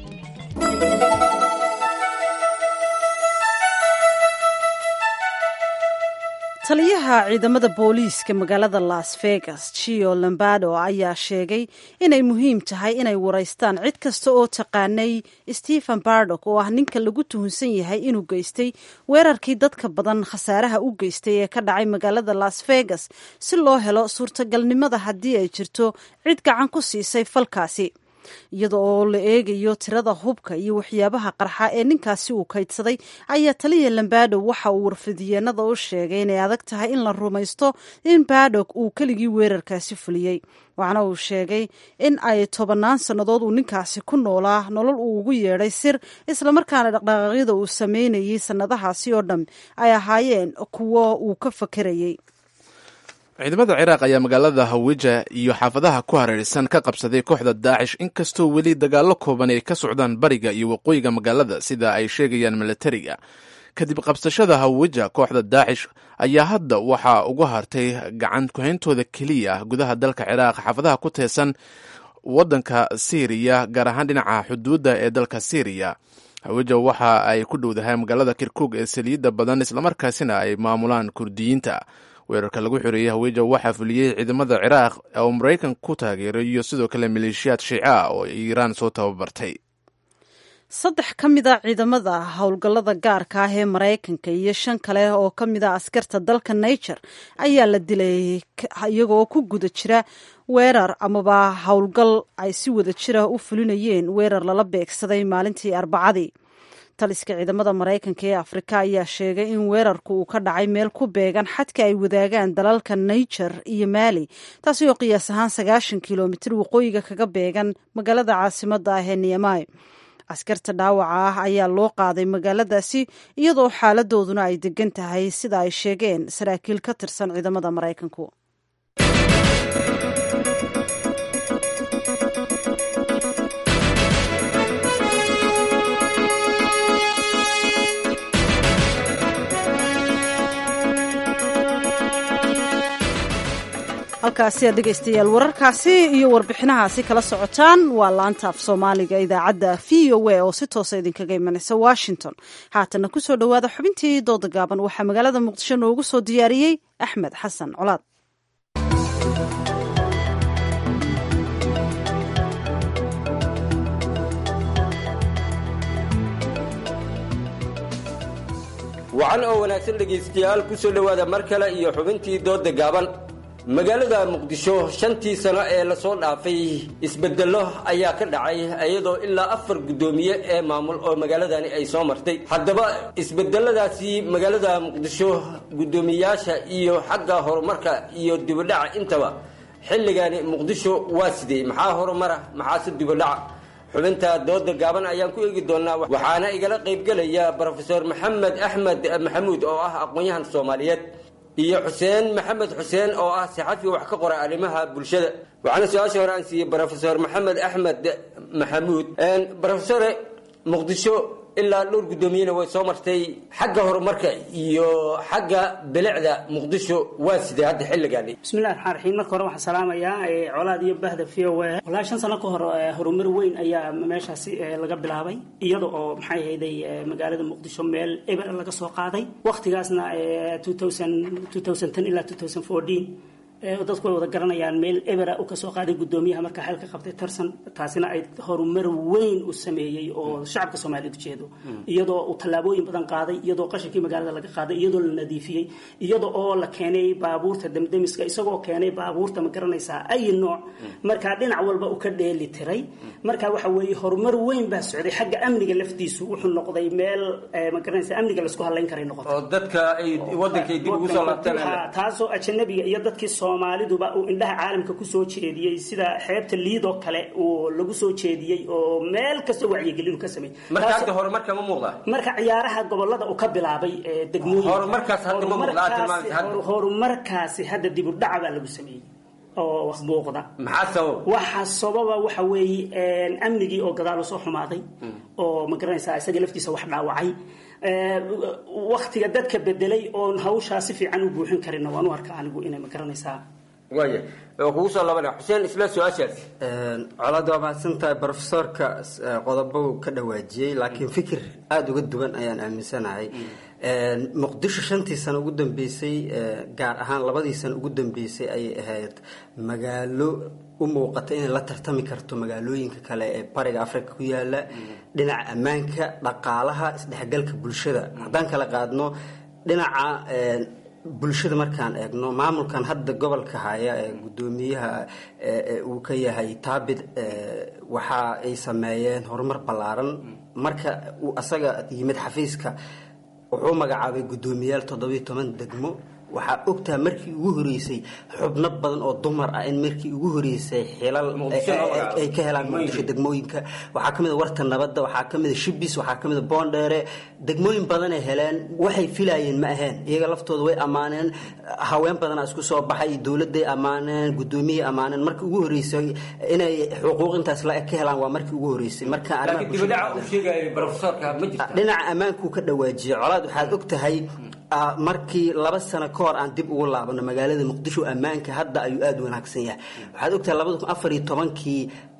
B: taliyaha ciidamada booliiska magaalada las vegas gio lombardo ayaa sheegay inay muhiim tahay inay waraystaan cid kasta oo taqaanay stephen bardock oo ah ninka lagu tuhunsan yahay inuu geystay weerarkii dadka badan khasaaraha u geystay ee ka dhacay magaalada las vegas si loo helo suurtagalnimada haddii ay jirto cid gacan ku siisay falkaasi iyada oo la eegayo tirada hubka iyo waxyaabaha qarxa ee ninkaasi uu kaydsaday ayaa taliya lombardo waxa uu warfidiyeenada u sheegay inay adag tahay in la rumaysto in bardock uu keligii weerarkaasi fuliyey waxaana uu sheegay in ay 10 sannadood uu ninkaasi ku noolaa nolol uu ugu yeedhay sir islamarkaana dhaqdhaqaaqyada uu sameynayay sannadahaasi oo dhan ay ahaayeen kuwo uu ka fakerayay.
A: ciidamada ciraaq ayaa magaalada hawija iyo xaafadaha ku hareeraysan ka qabsaday kooxda daacish inkastoo weli dagaallo kooban ay ka socdaan bariga iyo waqooyiga magaalada sida ay sheegayaan milatariga. kadib qabsashada hawija kooxda daacish ayaa hadda waxaa ugu hartay gacan ku-hayntooda keliya gudaha dalka ciraaq xaafadaha ku teesan waddanka siiriya gaar ahaan dhinaca xuduudda ee dalka siiriya. hawija waxa ay ku dhowdahay magaalada kirkuk ee saliidda badan islamarkaasina ay maamulaan kurdiyiinta. weerarka lagu xoreeyey hawija waxaa fuliyey ciidamada ciraaq oo maraykan ku taageeray iyo sidoo kale maleeshiyaad shiica oo iiraan soo tababartay.
B: 3 ka mid a ciidamada howlgallada gaarka ah ee maraykanka iyo 5 kale oo ka mid a askarta dalka niger ayaa la dilay iyagoo ku guda jira weerar amaba howlgal ay si wada jira u fulinayeen weerar lala beegsaday maalintii Arbacadii. taliska ciidamada maraykanka ee afrika ayaa sheegay in weerarku uu ka dhacay meel ku beegan xadka ay wadaagaan dalalka niger iyo mali taasi oo qiyaas ahaan 90 kilomitir waqooyiga kaga beegan magaalada caasimada ah ee niamey. askarta dhaawaca ah ayaa loo qaaday magaaladaasi iyadoo xaaladooduna ay degan tahay sida ay sheegeen saraakiil ka tirsan ciidamada maraykanku. halkaasi aad dhegaystayaal wararkaasi iyo warbixinahaasi kala socotaan waa laanta af soomaaliga idaacadda v o a oo si toosa idinkaga imanaysa washington. haatana ku soo dhowaada xubintii dooda gaaban waxaa magaalada muqdisho noogu soo diyaariyey axmed xasan colaad.
J: wacan oo wanaagsan dhegaystayaal ku soo dhowaada mar kale iyo xubintii dooda gaaban. magaalada muqdisho 5 sano ee la soo dhaafay isbedelo ayaa ka dhacay iyadoo ilaa 4 gudoomiye ee maamul oo magaaladani ay soo martay. haddaba isbedeladaasi magaalada muqdisho gudoomiyaasha iyo xagga horumarka iyo dibadhaca intaba xilligani muqdisho waa sidee, maxaa horumara maxaa dibadhaca? xubinta dooda gaaban ayaan ku eegi doonaa waxaana igala qaybgelaya professor maxamed axmed maxamuud oo ah aqoon-yahan Soomaaliyeed iyo xuseen maxamed xuseen oo ah saxafi wax ka qoray arrimaha bulshada. waxaana su-aasha hore aan siiyey professor maxamed axmed maxamuud. professor muqdisho ilaa dhowr guddoomiyena way soo martay xagga horumarka iyo xagga bilicda muqdisho waa sidee hadda xilligaani
K: bismillahi raxmaan raxiim marka hore waxaan salaamayaa colaad iyo bahda VOA walaa 5 sano ka hor horumar weyn ayaa meeshaasi laga bilaabay iyada oo maxay ahayday magaalada muqdisho meel eber laga soo qaaday waqtigaasna 2010 ilaa 2014 dadku way wada garanayaan meel ebera u ka soo qaaday gudoomiyaha marka xalka qabtay tarsan taasina ay horumar weyn u sameeyay oo shacabka Soomaaliyeed u jeedo iyadoo uu tallaabooyin badan qaaday iyadoo qashinkii magaalada laga qaaday iyadoo la nadiifiyay iyadoo oo la keenay baabuurta damdamiska isagoo keenay baabuurta ma garanaysaa ay nooc marka dhinac walba u ka dheeli tiray marka waxa weeye horumar weyn baa socday xagga amniga laftiisu wuxuu noqday meel ma garanaysaa amniga la isku halayn karay noqotay
J: oo dadka ay wadankay dib ugu soo laabtaan
K: taasoo ajnabiga iyo dadkii Soomaaliduba uu indhaha caalamka ku soo jeediyay sida xeebta liido kale oo lagu soo jeediyay oo meel kasta wacyigelin ka sameeyay
J: marka horumarka ma muuqda
K: marka ciyaaraha gobolada uu ka bilaabay degmooyin
J: horumarkaas hadda ma muuqda tilmaamta
K: horumarkaasi hadda dib u dhac baa lagu sameeyay oo wax muuqda waxa sababa waxa weeye amnigii oo gadaal soo xumaaday oo ma garanaysaa isaga laftiisa wax dhaawacay waqtiga dadka bedelay oo hawsha si fiican u buuxin karina waan u arkaa anigu inay ma garanaysaa
J: waaye kugu soo labanay Xuseen isla su'aashaas
L: colaad waa mahadsantahay professorka qodobo ka dhawaajiyay laakiin fikir aad uga duwan ayaan aaminsanahay muqdisho 5 sano ugu dambeysay gaar ahaan 2 sano ugu dambeysay ay ahayd magaalo u muuqata in la tartami karto magaalooyinka kale ee bariga Afrika ku yaala dhinaca ammaanka dhaqaalaha isdhexgalka bulshada haddaan kala qaadno dhinaca bulshada markaan eegno maamulkan hadda gobolka haya ee gudoomiyaha uu ka yahay Taabid waxa ay sameeyeen horumar ballaaran marka uu asaga yimid xafiiska wuxuu magacaabay gudoomiyaal 17 degmo waxa ogtaa markii ugu horeysay xubno badan oo dumar ah in markii ugu horeysay xilal ay ka helaan muqdisho degmooyinka waxa kamid ah warta nabadda waxa kamid ah shibis waxa kamid ah boondheere degmooyin badan ay heleen waxay filayeen ma ahayn iyaga laftooda way amaaneen haween badan isku soo baxay dawladda amaaneen gudoomiye amaaneen markii ugu horeysay inay xuquuq intaas la ka helaan waa markii ugu horeysay marka
J: laakiin dibadda uu sheegay professorka ma jirto
L: dhinaca ammaanku ka dhawaajiyay colaad waxaad ogtahay markii 2 sano ka hor aan dib ugu laabano magaalada muqdisho ammaanka hadda ayuu aad wanaagsan yahay waxaad ogtahay 2014kii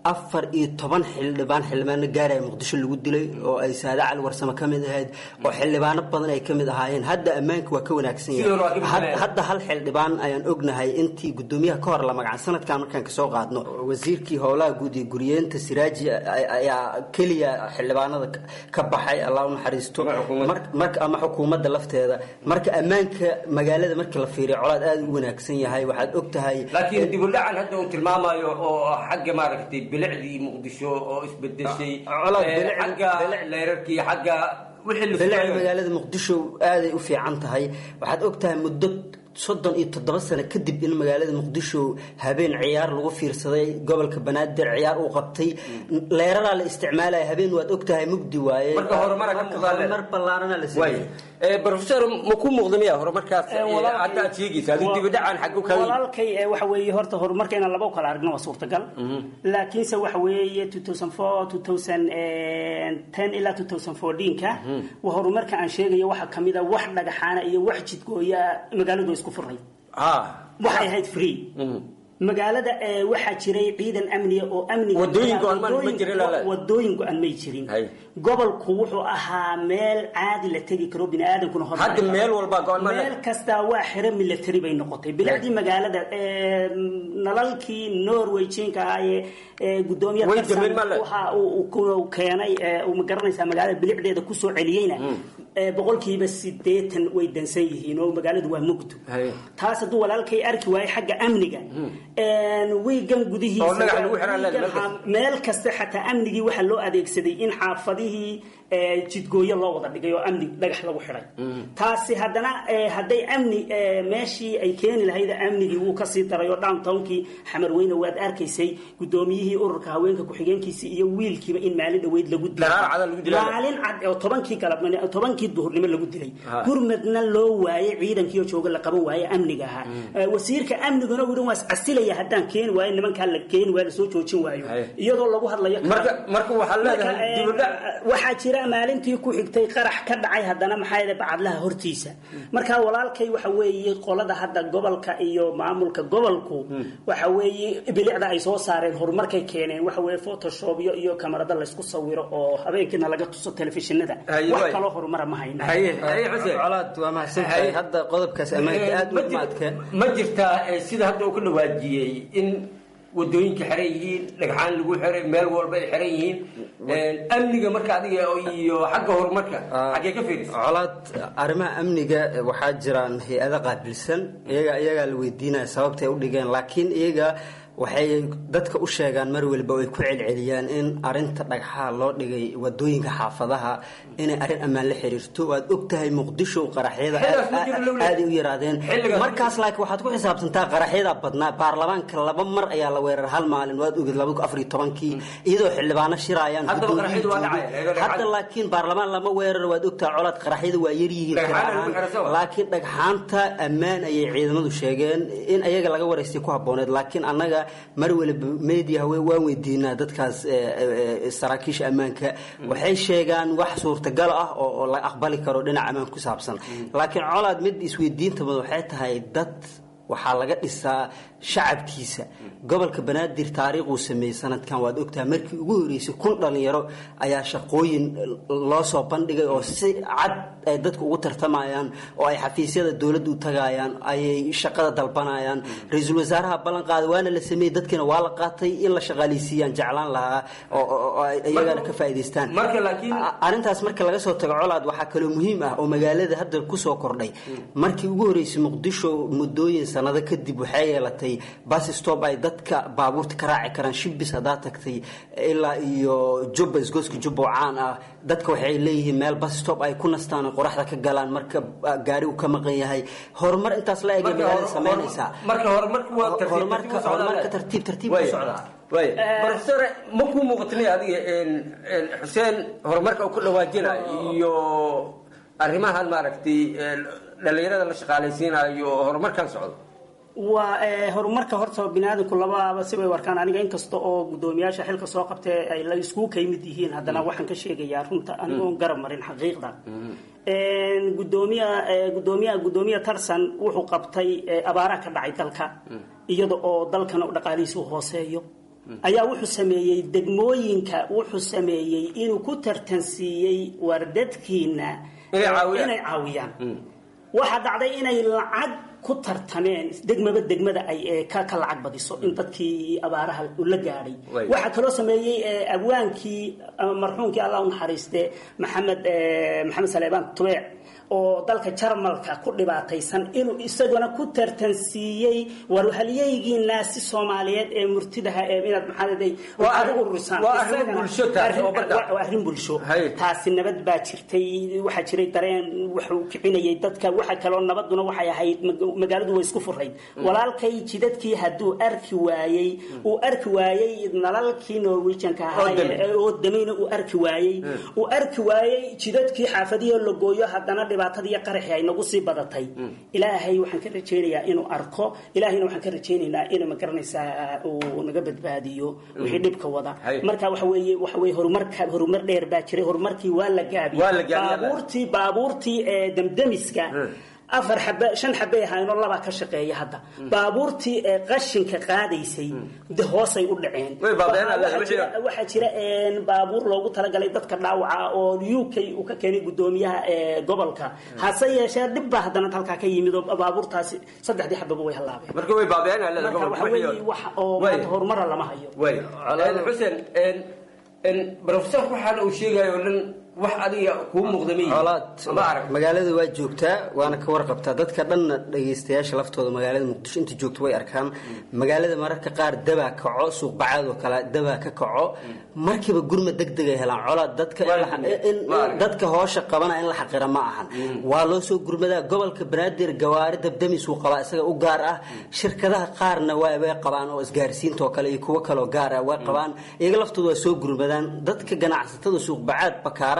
L: 14 xildhibaano gaaray muqdisho lagu dilay oo ay Saada Cali Warsamo kamid ahayd oo xildhibaano badan ay kamid ahaayeen hadda ammaanku waa ka wanaagsan yahay hadda hal xildhibaan ayaan ognahay intii gudoomiyaha ka hor la magacan sanadkan markaan ka soo qaadno wasiirkii howlaha guud ee guriyeenta Siraaji ayaa kaliya xildhibaanada ka baxay Allah u naxariisto marka ama xukuumadda lafteeda marka ammaanka magaalada markii la fiiriyo colaad aad u wanaagsan yahay waxaad ogtahay
J: laakiin dib u dhac hadda uu tilmaamayo oo xagga maaragtay bilicdii muqdisho oo isbedeshay xagga leerarkii xagga wixii
L: bilicda magaalada muqdisho aad ay u fiican tahay waxaad ogtahay muddo 37 sano kadib in magaalada muqdisho habeen ciyaar lagu fiirsaday gobolka banaadir ciyaar uu qabtay leerara la isticmaalay habeen waad ogtahay mugdi waaye
J: marka horumar ka muuqda
L: mar ballaarana la sameeyay
J: professor ma ku muuqdamiya horumarkaas hadda sheegaysa adigu dib u dhacaan xaq u ka
K: walaalkay waxa weeye horta horumarkeena laba kala aragno waa suurtagal laakiin se waxa weeye 2004 2010 ilaa 2014ka waa horumarka aan sheegayo waxa kamid ah wax dhagaxaana iyo wax jidgooya magaaladu isku furay waxay ahayd free magaalada waxa jiray ciidan amniga oo amniga wadooyinku aan ma jirin gobolku wuxuu ahaa meel caadi la tagi karo bini'aadamkuna hor
J: hadda meel walba
K: meel kasta waa xiro military bay noqotay bilicdii magaalada nalalkii Norway jinka ay gudoomiyaha waxa uu keenay ma garanaysaa magaalada bilicdeeda ku soo celiyayna boqolkiiba 80 way dansan yihiin oo magaaladu waa mugdo taas haduu walaalkay arki waay xagga amniga weegan gudihiisa meel kasta xataa amnigii waxa loo adeegsaday in xaafadihii jidgooyo loo wada dhigay oo amni dhagax lagu xiray taasi haddana haday amni meeshii ay keeni lahayd amnigii uu ka sii daray oo downtownkii xamar weyne waad arkaysay gudoomiyihii ururka haweenka ku xigeenkiisa iyo wiilkiiba in maalin dhaweyd lagu dilay maalin cad oo 10kii tobankii duhurnimo lagu dilay gurmadna loo waayay ciidankii oo jooga la qaban waayay amniga ahaa wasiirka amniguna uu dhan waas casilaya haddaan keeni waayo nimankaa la keeni waayo lasoo joojin waayo iyadoo lagu hadlayo
J: marka waxaa leedahay
K: waxaa jira maalintii ku xigtay qarax ka dhacay haddana maxaa yeelay bacadlaha hortiisa marka walaalkay waxa weeye qolada hadda gobolka iyo maamulka gobolku waxa weeye bilicda ay soo saareen horumarkay keeneen waxa weeye photoshop iyo kamarada la isku sawiro oo habeenkina laga tuso telefishinada wax kale horumar ma hayna
L: colaad waa mahadsantahay hadda qodobkaas amaanka aad u maadka
J: ma jirtaa sida hadda uu ka dhawaajiyey in wadooyinka xiran yihiin dhagxaan lagu xiray meel walba ay xiran yihiin amniga marka adiga iyo xagga horumarka xagee ka fiiris
L: colaad arrimaha amniga waxaa jiraan hay-ada qaabilsan iyagaa la weydiinaya sababtay u dhigeen laakiin iyaga waxay dadka u sheegaan mar walba ay ku celceliyaan in arinta dhagxaa loo dhigay wadooyinka xaafadaha inay arin ammaan la xiriirto waad ogtahay muqdisho qaraxyada aad u yaraadeen markaas laakiin waxaad ku xisaabtantaa qaraxyada badnaa baarlamaanka 2 mar ayaa la weerar hal maalin waad ogid 2014 iyadoo xildhibaano shirayaan hadda laakiin baarlamaan lama weerar waad ogtahay colaad qaraxyada waa yar yihiin laakiin dhagxaanta ammaan ayay ciidamadu sheegeen in ayaga laga wareystay ku habooneed laakiin annaga mar waliba media waan weydiinaa dadkaas saraakiisha ammaanka waxay sheegaan wax suurtagal ah oo la aqbali karo dhinaca ammaan ku saabsan laakiin colaad mid isweydiinta waxay tahay dad waxaa laga dhisaa shacabkiisa gobolka banaadir taariikh uu sameeyay sanadkan waad ogtahay markii ugu horeysay 1,000 dhalinyaro ayaa shaqooyin loo soo bandhigay oo si cad ay dadku ugu tartamayaan oo ay xafiisyada dawladda u tagayaan ay shaqada dalbanayaan ra'iisul wasaaraha ballan qaaday waana la sameeyay dadkina waa la qaatay in la shaqaaleysiiyaan jeclaan lahaa oo iyagana ka faa'iideystaan marka laakiin arintaas marka laga soo tago colaad waxa kale muhiim ah oo magaalada hadda ku soo kordhay markii ugu horeysay muqdisho muddooyin sanado kadib waxay yeelatay bus stop ay dadka baabuurta ka raaci karaan shibis hadaa tagtay ilaa iyo jubba isgooska jubba caan ah dadka waxay leeyihiin meel bus stop ay ku nastaan qoraxda ka galaan marka gaari uu ka maqan yahay horumar intaas la eegay magaalada sameynaysaa
J: marka horumarka
L: tartiib ku socdaa
J: way professor ma ku muuqatay adiga Xuseen horumarka uu ku dhawaajinayo iyo arrimahan maaragtay dhalinyarada la shaqaaleysiinayo horumarkan socdo
K: waa horumarka horta binaadamku labaaba si way warkaan aniga inkasta oo gudoomiyaasha xilka soo qabtay ay la isku kaymid yihiin haddana waxaan ka sheegayaa runta anigoo garab marin xaqiiqda gudoomiya tarsan wuxuu qabtay abaara ka dhacay dalka iyada oo dalkana u dhaqaalihiisu hooseeyo ayaa wuxuu sameeyay degmooyinka wuxuu sameeyay inuu ku tartansiiyay wardadkiina inay caawiyaan waxa dhacday inay lacag ku tartameen degmada ay ka lacag badiso in dadkii abaaraha la gaaray waxa kale oo sameeyay abwaankii marxuumkii Allah u naxariiste maxamed Saleebaan Tubeec oo dalka Jarmalka ku dhibaataysan inuu isaguna ku tartansiiyay war halyeeygiina naasi Soomaaliyeed ee murtidaha ee inaad maxameday arrin bulsho taasi nabad baa jirtay waxa jiray dareen wuxuu kicinayay dadka waxa kale oo nabaduna waxay ahayd magaaladu way isku furayd walaalkay jidadkii haduu arki waayay nalalkii Norwegian-ka ahaa oo dameena uu arki waayay jidadkii xaafadiyo la gooyo haddana dhibaatadii iyo qaraxii ay nagu sii badatay ilaahay waxaan ka rajeynayaa inuu arko ilaahayna waxaan ka rajeynaynaa inuu ma garanaysaa uu naga badbaadiyo wixii dhibka wada marka waxa weeye horumar dheer baa jiray horumarkii waa la gaabiyay baabuurtii damdamiska 5 xabay ahaayeen oo 2 ka shaqeeya hadda baabuurtii qashinka qaadaysay hoosay u dhaceen waxa jira baabuur loogu talagalay dadka dhaawaca oo UK uu ka keenay gudoomiyaha gobolka hase yeeshee dib baa haddana halka ka yimid oo baabuurtaasi 3 xababa way halaabeen
J: marka way baabeeyaan
K: wax oo horumar lama hayo
J: Xuseen professor waxaan uu sheegayo wax adiga ku muuqdamay
L: magaalada waa joogtaa waana ka warqabtaa dadka dhan dhageystayaasha laftooda magaalada Muqdisho inta joogto way arkaan magaalada mararka qaar daba kaco suuq bacaad oo kala daba ka kaco markiiba gurma degdeg ay helaan colaad dadka hoosha qabana in la xaqira ma ahan waa loo soo gurmadaa gobolka Banaadir gawaari dabdamis uu qaba isaga u gaar ah shirkadaha qaarna way qabaan oo isgaarsiinta oo kale iyo kuwa kale oo gaar ah way qabaan iyaga laftooda waa soo gurmadaan dadka ganacsatada suuq bacaad bakaara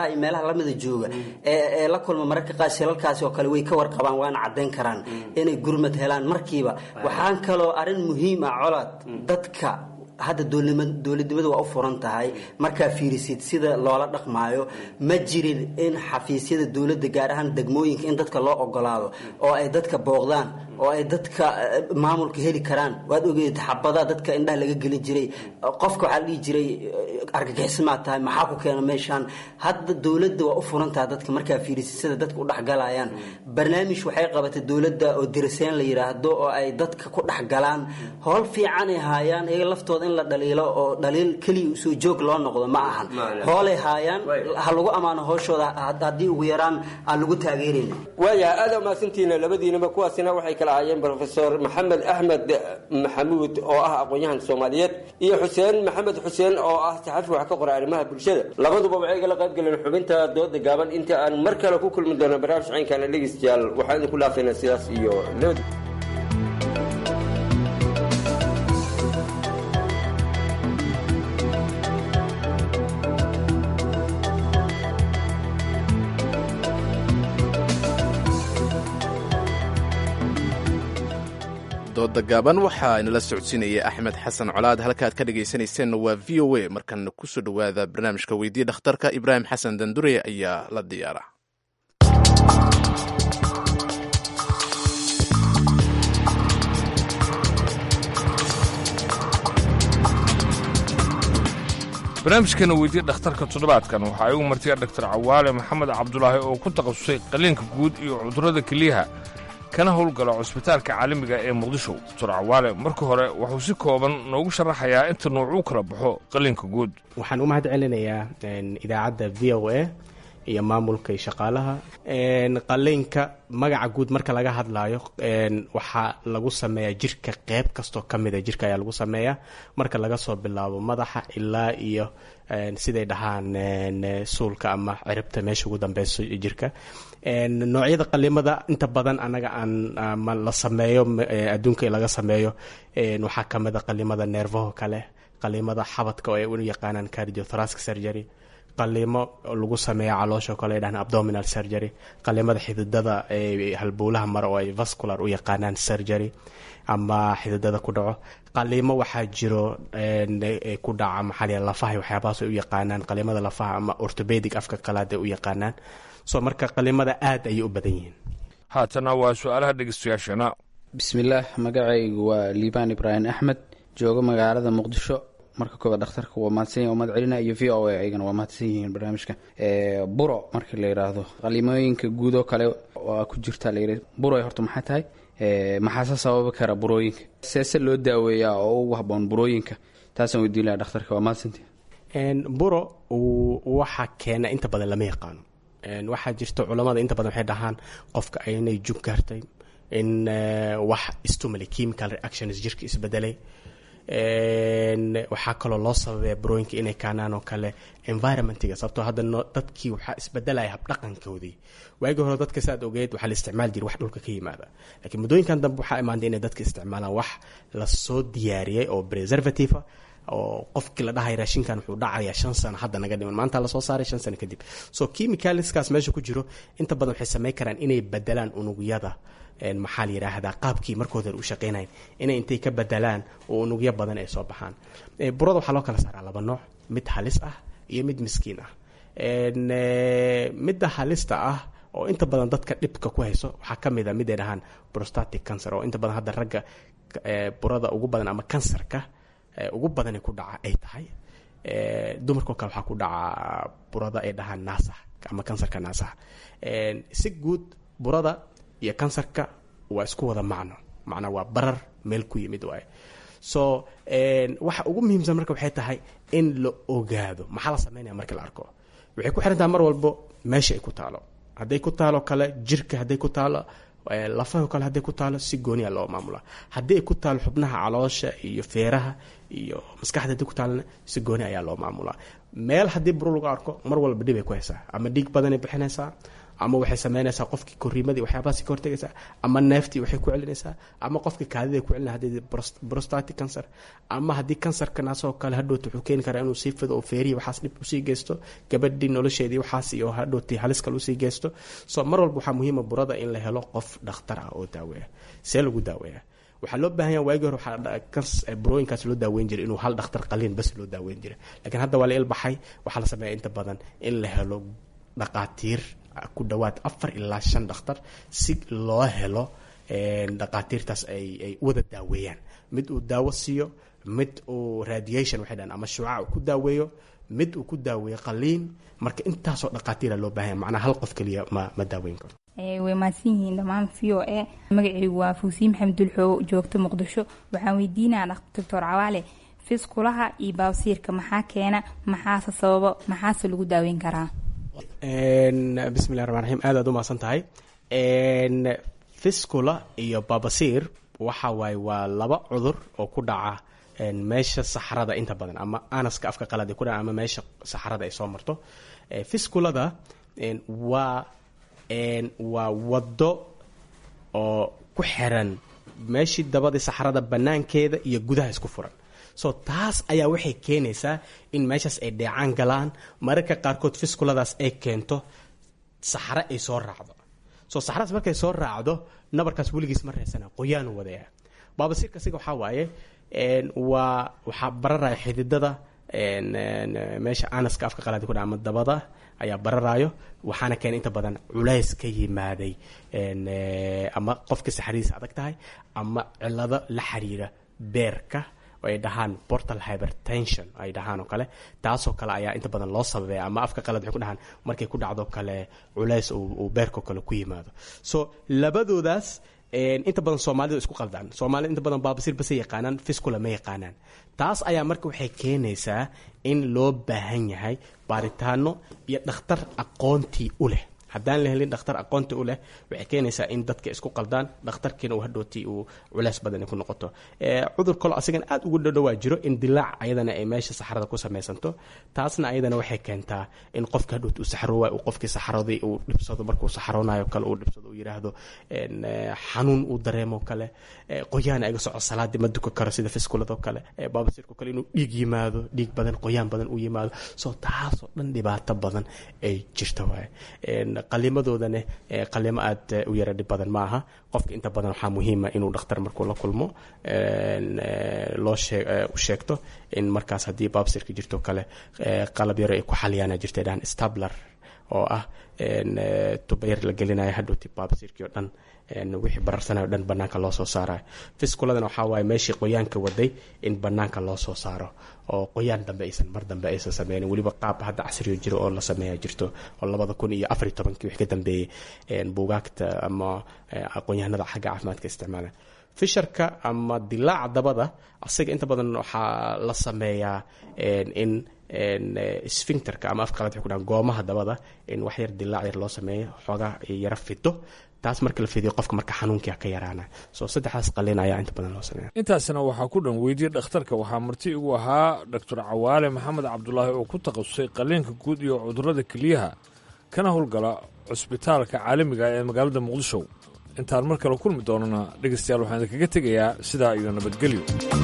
L: xaafadaha iyo meelaha lamida jooga ee la kulma mararka qaar shilalkaasi oo kale way ka warqabaan waana caddayn karaan inay gurmad helaan markiiba. waxaan kaloo arrin muhiim ah colaad dadka hadda dowladnimadu waa u furan tahay markaa fiirisid sida loola dhaqmaayo ma jirin in xafiisyada dowladda gaar ahaan degmooyinka in dadka loo ogolaado oo ay dadka booqdaan oo ay dadka maamulka heli karaan. waad ogeed xabada dadka indhaha laga gelin jiray qofka waxaa la dhihi jiray argagixisamaa tahay maxaa ku keena meeshaan. hadda dowladda waa u furan tahay dadka markaa fiirisid sida dadka u dhexgalayaan. barnaamij waxay qabatay dowladda oo diraseen la yiraahdo oo ay dadka ku dhexgalaan. howl fiican ay haayaan iyaga laftooda in la dhaliilo oo dhaliil keliya soo joog loo noqdo ma ahan. hoolay haayaan ha lagu ammaano hooshooda haddii ugu yaraan aan lagu taageerayn.
J: waayahay aad umahadsantihiin labadiinaba. kuwaasina waxay kala ahaayeen professor maxamed axmed maxamuud oo ah aqoon-yahan soomaaliyeed iyo xuseen maxamed xuseen oo ah saxafi wax ka qora arrimaha bulshada. labaduba waxay kala qayb galeen xubinta dooda gaaban. inta aan mar kale ku kulmi doono barnaamij caynkaana dhegeystayaal waxaan idinku dhaafaynaa sidaas iyo nabad.
A: dooda gaaban waxaa inala socodsiinaya axmed xasan colaad. halkaaad ka dhegaysanayseena waa v o a. markana kusoo dhowaada barnaamijka weydiiya dhakhtarka. ibraahim xasan dandure ayaa la diyaara.
I: barnaamijkeena weydiiya dhakhtarka toddobaadkan waxaa igu martiya dhaktar cawaale maxamed cabdulaahi oo ku takhasusay qaliinka guud iyo cudurrada kelyaha kana howlgala cusbitaalka caalamiga ee muqdisho. dr cawaale marka hore wuxuu si kooban noogu sharaxayaa inta nuucuu kala baxo qaliinka guud.
M: waxaan u mahad celinayaa idaacadda v o a iyo maamulka iyo shaqaalaha. qaliinka magaca guud marka laga hadlaayo waxaa lagu sameeyaa jirka qeyb kastoo ka mida jirka ayaa lagu sameeyaa marka laga soo bilaabo madaxa ilaa iyo siday dhahaan suulka ama ciribta meesha ugu dambeyso jirka. noocyada qalimada inta badan anaga aan la sameeyo adduunka laga sameeyo waxaa kamida qalimada neerfaho kale, qalimada xabadka oo ay u yaqaanaan cardiothoracic surgery, qalimo lagu sameeya caloosha oo kale ay dhahaan abdominal surgery, qalimada xididada halbowlaha mara oo ay vascular u yaqaanaan surgery ama xididada ku dhaco. qalimo waxaa jiro ku dhaca maxaa lafaha waxyaabahaas ay u yaqaanaan qalimada lafaha ama orthopedic afka qalaad ay u yaqaanaan. soo marka qalimada aad ayay u badan yihiin.
I: haatana waa su-aalaha dhegeystayaasheena.
N: bismillaah, magacaygu waa liibaan ibraahim axmed, joogo magaalada muqdisho. marka koobaad dhakhtarka waa mahadsan umad celina iyo v o a aygana waa mahadsan yihiin barnaamijka. buro markii la yidhaahdo qalimooyinka guud oo kale waa ku jirta la yidhi buroy horta maxay tahay, maxaase sababi kara burooyinka, seese loo daaweeyaa oo ugu haboon burooyinka? taasaan weydiin lahaa dhakhtarka. waa mahadsantihin.
M: buro waxaa keena inta badan lama yaqaano. waxaa jirta culamada inta badan waxay dhahaan qofka inay jug gaartay, in wax stimuli chemical reactions jirka isbedelay. waxaa kaloo loo sababaya burooyinka inay kaanaan oo kale environmentiga, sababtoo hadda dadkii waxaa isbedelaya habdhaqankoodii. waagii hore dadka saad ogeed waxaa la isticmaali jiray wax dhulka ka yimaada, laakiin muddooyinkan dambe waxaa imaantay inay dadka isticmaalaan wax lasoo diyaariyey oo preservative oo qofkii la dhahay raashinkan wuxuu dhacayaa 5 sano hadda naga dhiman, maanta la soo saaray 5 sano kadib. so chemicalskaas meesha ku jiro inta badan waxay sameyn karaan inay bedelaan unugyada maxaa la yiraahdaa qaabkii markooda u shaqeynayeen, inay intay ka bedelaan oo unugyo badan ay soo baxaan. burada waxaa loo kala saaraa 2 nooc, mid halis ah iyo mid miskiin ah. midda halista ah oo inta badan dadka dhibka ku hayso waxaa ka mid ah mid ay dhahaan prostatic cancer, oo inta badan hadda ragga burada ugu badan ama kansarka ugu badan ku dhaca ay tahay. dumarkoo kale waxaa ku dhaca burada ay dhahaan naasaha ama kansarka naasaha. si guud burada iyo kansarka waa isku wada macnaa waa barar meel ku yimid waaye. so waxa ugu muhiimsan marka waxay tahay in la ogaado maxaa la sameynaya marka la arko. waxay ku xirantahay mar walbo meesha ay ku taalo. hadday ku taalo kale jirka, hadday ku taalo lafaha kale, hadday ku taalo si gooniya loo maamula. haddii ay ku taalo xubnaha caloosha iyo feeraha iyo maskaxda, hadday ku taalona si gooni ayaa loo maamulaa. meel haddii buro lagu arko mar walba dhib ay ku haysaa, ama dhiig badanay bixinaysaa ama waxay sameynaysaa qofkii koriimadii waxyaabahaas ka hortagaysaa, ama neeftii waxay ku celinaysaa, ama qofkii kaadida ku celinaya haddii prostatic cancer, ama haddii kansarka naasoo kale hadhowta wuxuu keeni karaa inuu sii fido oo feerihi waxaas dhib usii geysto, gabadhii nolosheedii waxaas iyo hadhowtii halis kale usii geysto. So mar walba waxaa muhiima burada in la helo qof dhakhtar ah oo daaweeya. See lagu daaweeya? waxaa loo baahan yahay waagii hore waxaa burooyinkaas loo daaweyn jiray inuu hal dhakhtar qaliin bas loo daaweyn jiray, laakiin hadda waa la ilbaxay. waxaa la sameeya inta badan in la helo dhaqaatiir ku dhowaad 4 ilaa 5 dhakhtar si loo helo dhaqaatiirtaas ay wada daaweeyaan. mid uu daawo siiyo, mid uu radiation waxay dhahan ama shucaac uu ku daaweeyo, mid uu ku daaweeyo qaliin. marka intaasoo dhaqaatiira loo baahan yahay, macnaa hal qof keliya ma daaweyn karo.
O: way mahadsan yihiin dhammaan VOA. magacaygu waa Fuusiin Maxamed Dulxoo, joogto Muqdisho. waxaan weydiinayaa Dr. Cawaale, fiskulaha iyo baabsiirka maxaa keena, maxaase sababo, maxaase lagu daaweyn karaa?
M: bismillahi raxmaan raxiim. aad u mahadsan tahay. fiskula iyo baabasiir waxa waaye waa laba cudur oo ku dhaca meesha saxarada inta badan, ama anaska afka qalaad ku dhaca, ama meesha saxarada ay soo marto. fiskulada waa wado oo ku xiran meeshii dabadii saxarada banaankeeda iyo gudaha isku furan. so taas ayaa waxay keenaysaa in meeshaas ay dheecaan galaan. mararka qaarkood fiskuladaas ay keento saxaro ay soo raacdo. so saxaradaas markay soo raacdo, nabarkaas weligiis ma reesana, qoyaan u wadaya. baabasiirka asiga waxaa waaye waxaa bararaya xididada meesha anaska afka qalaad ku dhaca ama dabada ayaa bararayo, waxaana keena inta badan culays ka yimaaday ama qofka saxaridiisa adag tahay, ama cilado la xiriira beerka ay dhahaan portal hypertension ay dhahaan oo kale. taasoo kale ayaa inta badan loo sababaya, ama afka qalad waxay ku dhahaan markay ku dhacdo kale culays uu beerka kale ku yimaado. so labadoodaas inta badan Soomaalidu isku qaldaan. Soomaalida inta badan baabasiir bas yaqaanaan, fiskula ma yaqaanaan. taas ayaa marka waxay keenaysaa in loo baahan yahay baaritaano iyo dhakhtar aqoontii u leh. haddaan la helin dhakhtar aqoonti u leh, waxay keenaysaa in dadka isku qaldaan, dhakhtarkiina uu hadhowtii uu culays badan ku noqoto. cudur kalo asigan aad ugu dhowaa jiro in dilaac ayadana ay meesha saxarada ku samaysanto. taasna ayadana waxay keentaa in qofka hadhowti uu saxaroowaay, uu qofkii saxaroodii uu dhibsado, markuu saxaroonayo kale uu dhibsado, uu yidhaahdo xanuun uu dareemo kale, qoyaan iga soco salaadii ma duka karo sida fiskuladoo kale, baabasiirko kale inuu dhiig yimaado, dhiig badan, qoyaan badan uu yimaado. so taasoo dhan dhibaato badan ay jirta waaye. qaliimadoodana qaliimo aad u yara dhib badan ma aha. qofka inta badan waxaa muhiima inuu dhakhtar markuu la kulmo loo sheegto in markaas haddii baabsirka jirto kale qalab yaro ay ku xaliyaana jirta dhahan stabler oo ah tubayr la gelinayo hadhowti baabsirkii oo dhan wixii bararsanayo dhan banaanka loo soo saarayo. fiskuladana waxaa waaye meeshii qoyaanka waday in banaanka loo soo saaro oo qoyaan dambe mar dambe aysan sameynin. weliba qaab hadda casriyo jiro oo la sameeya jirto oo 2014 wix ka dambeeyey buugaagta ama aqoonyahanada xagga caafimaadka isticmaalaan. fisharka ama dilaaca dabada asaga inta badan waxaa la sameeyaa in sphincterka ama afka qalaad ku dhahan goomaha dabada in wax yar dilaac yar loo sameeyo, xoogaa yara fido. taas marka la fidiyo qofka marka xanuunkii ka yaraana. soo saddexdaas qalin ayaa inta badan loo sameeya.
I: intaasna waxaa ku dhan weydiye dhakhtarka. waxaa marti igu ahaa Dr. Cawaale Maxamed Cabdulaahi oo ku takhasusay qaliinka guud iyo cudurrada kelyaha, kana howlgala cusbitaalka caalamiga ee magaalada Muqdisho. intaan mar kale kulmi doonana dhegeystayaal waxaan idinkaga tegayaa sidaa iyo nabadgelyo.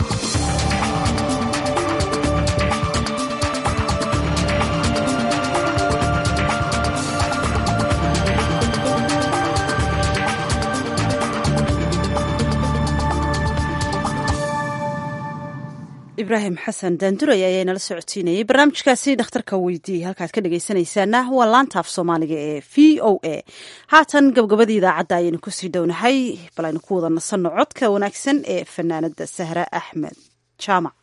B: ibraahim xasan daanduray ayaa nala socodsiinayay barnaamijkaasi dhakhtarka weydiiyey. halkaad ka dhegaysanaysaana waa laanta af soomaaliga ee v o a. haatan gabagabadii idaacadda ayaynu kusii dhownahay, bal aynu ku wada nasanno codka wanaagsan ee fanaanada Sahra Axmed Jaamac.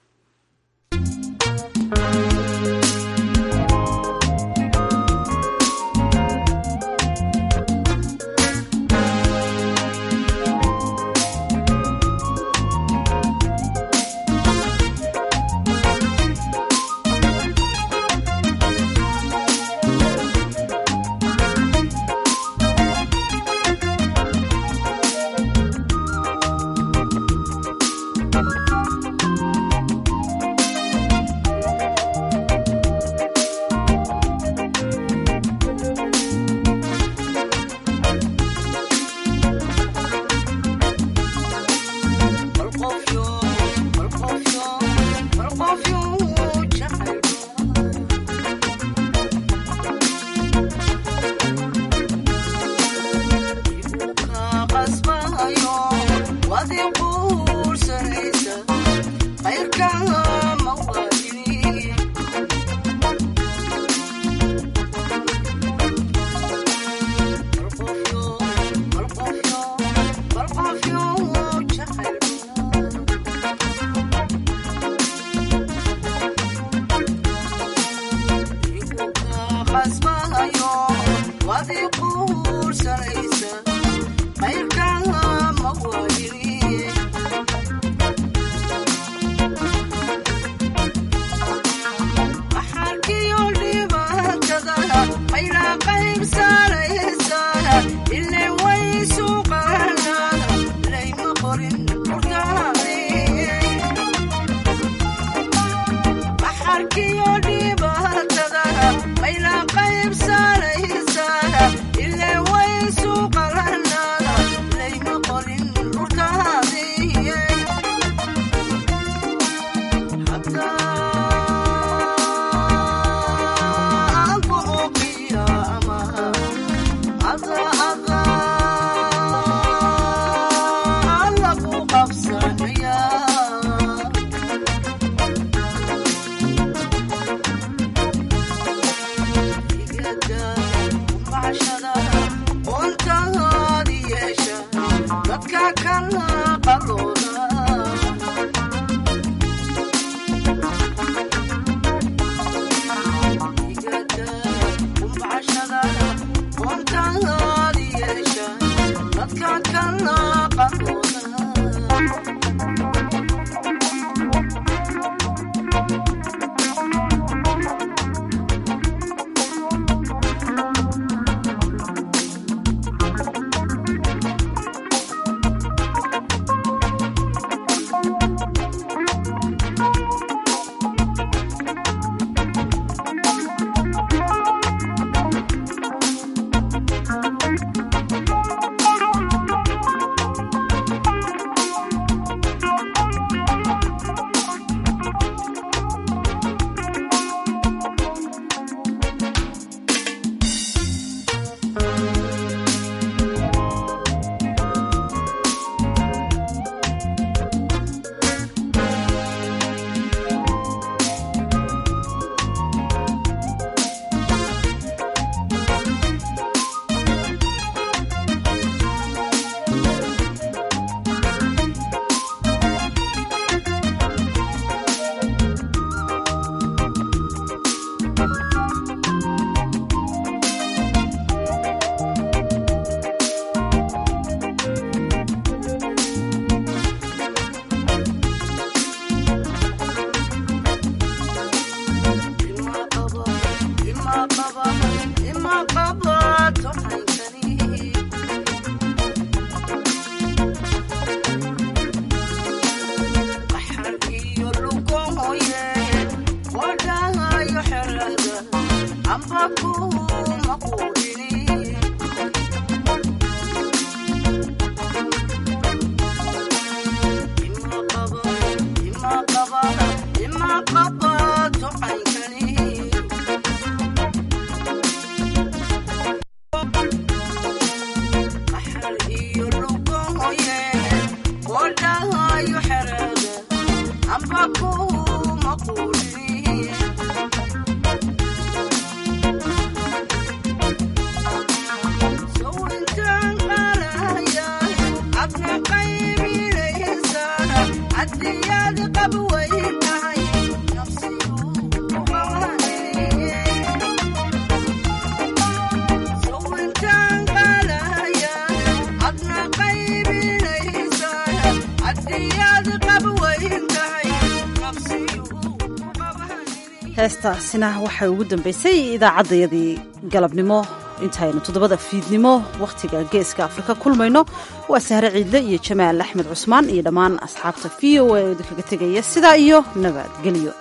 B: heestaasina waxay ugu dambaysay idaacaddayadii galabnimo intaynu 7 fiidnimo wakhtiga geeska afrika kulmayno waa sahre ciidle iyo jamaal axmed cusmaan iyo dhammaan asxaabta v o a oo idinkaga tegaya sidaa iyo nabadgelyo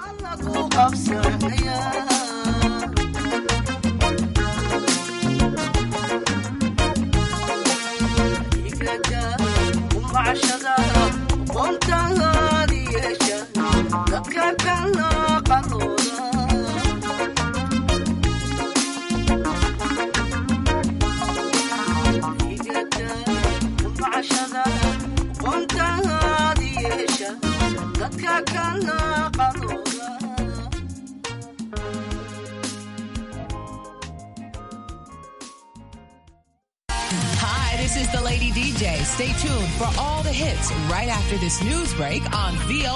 P: Hi, this is the Lady DJ. Stay tuned for all the hits right after this news break on VOA.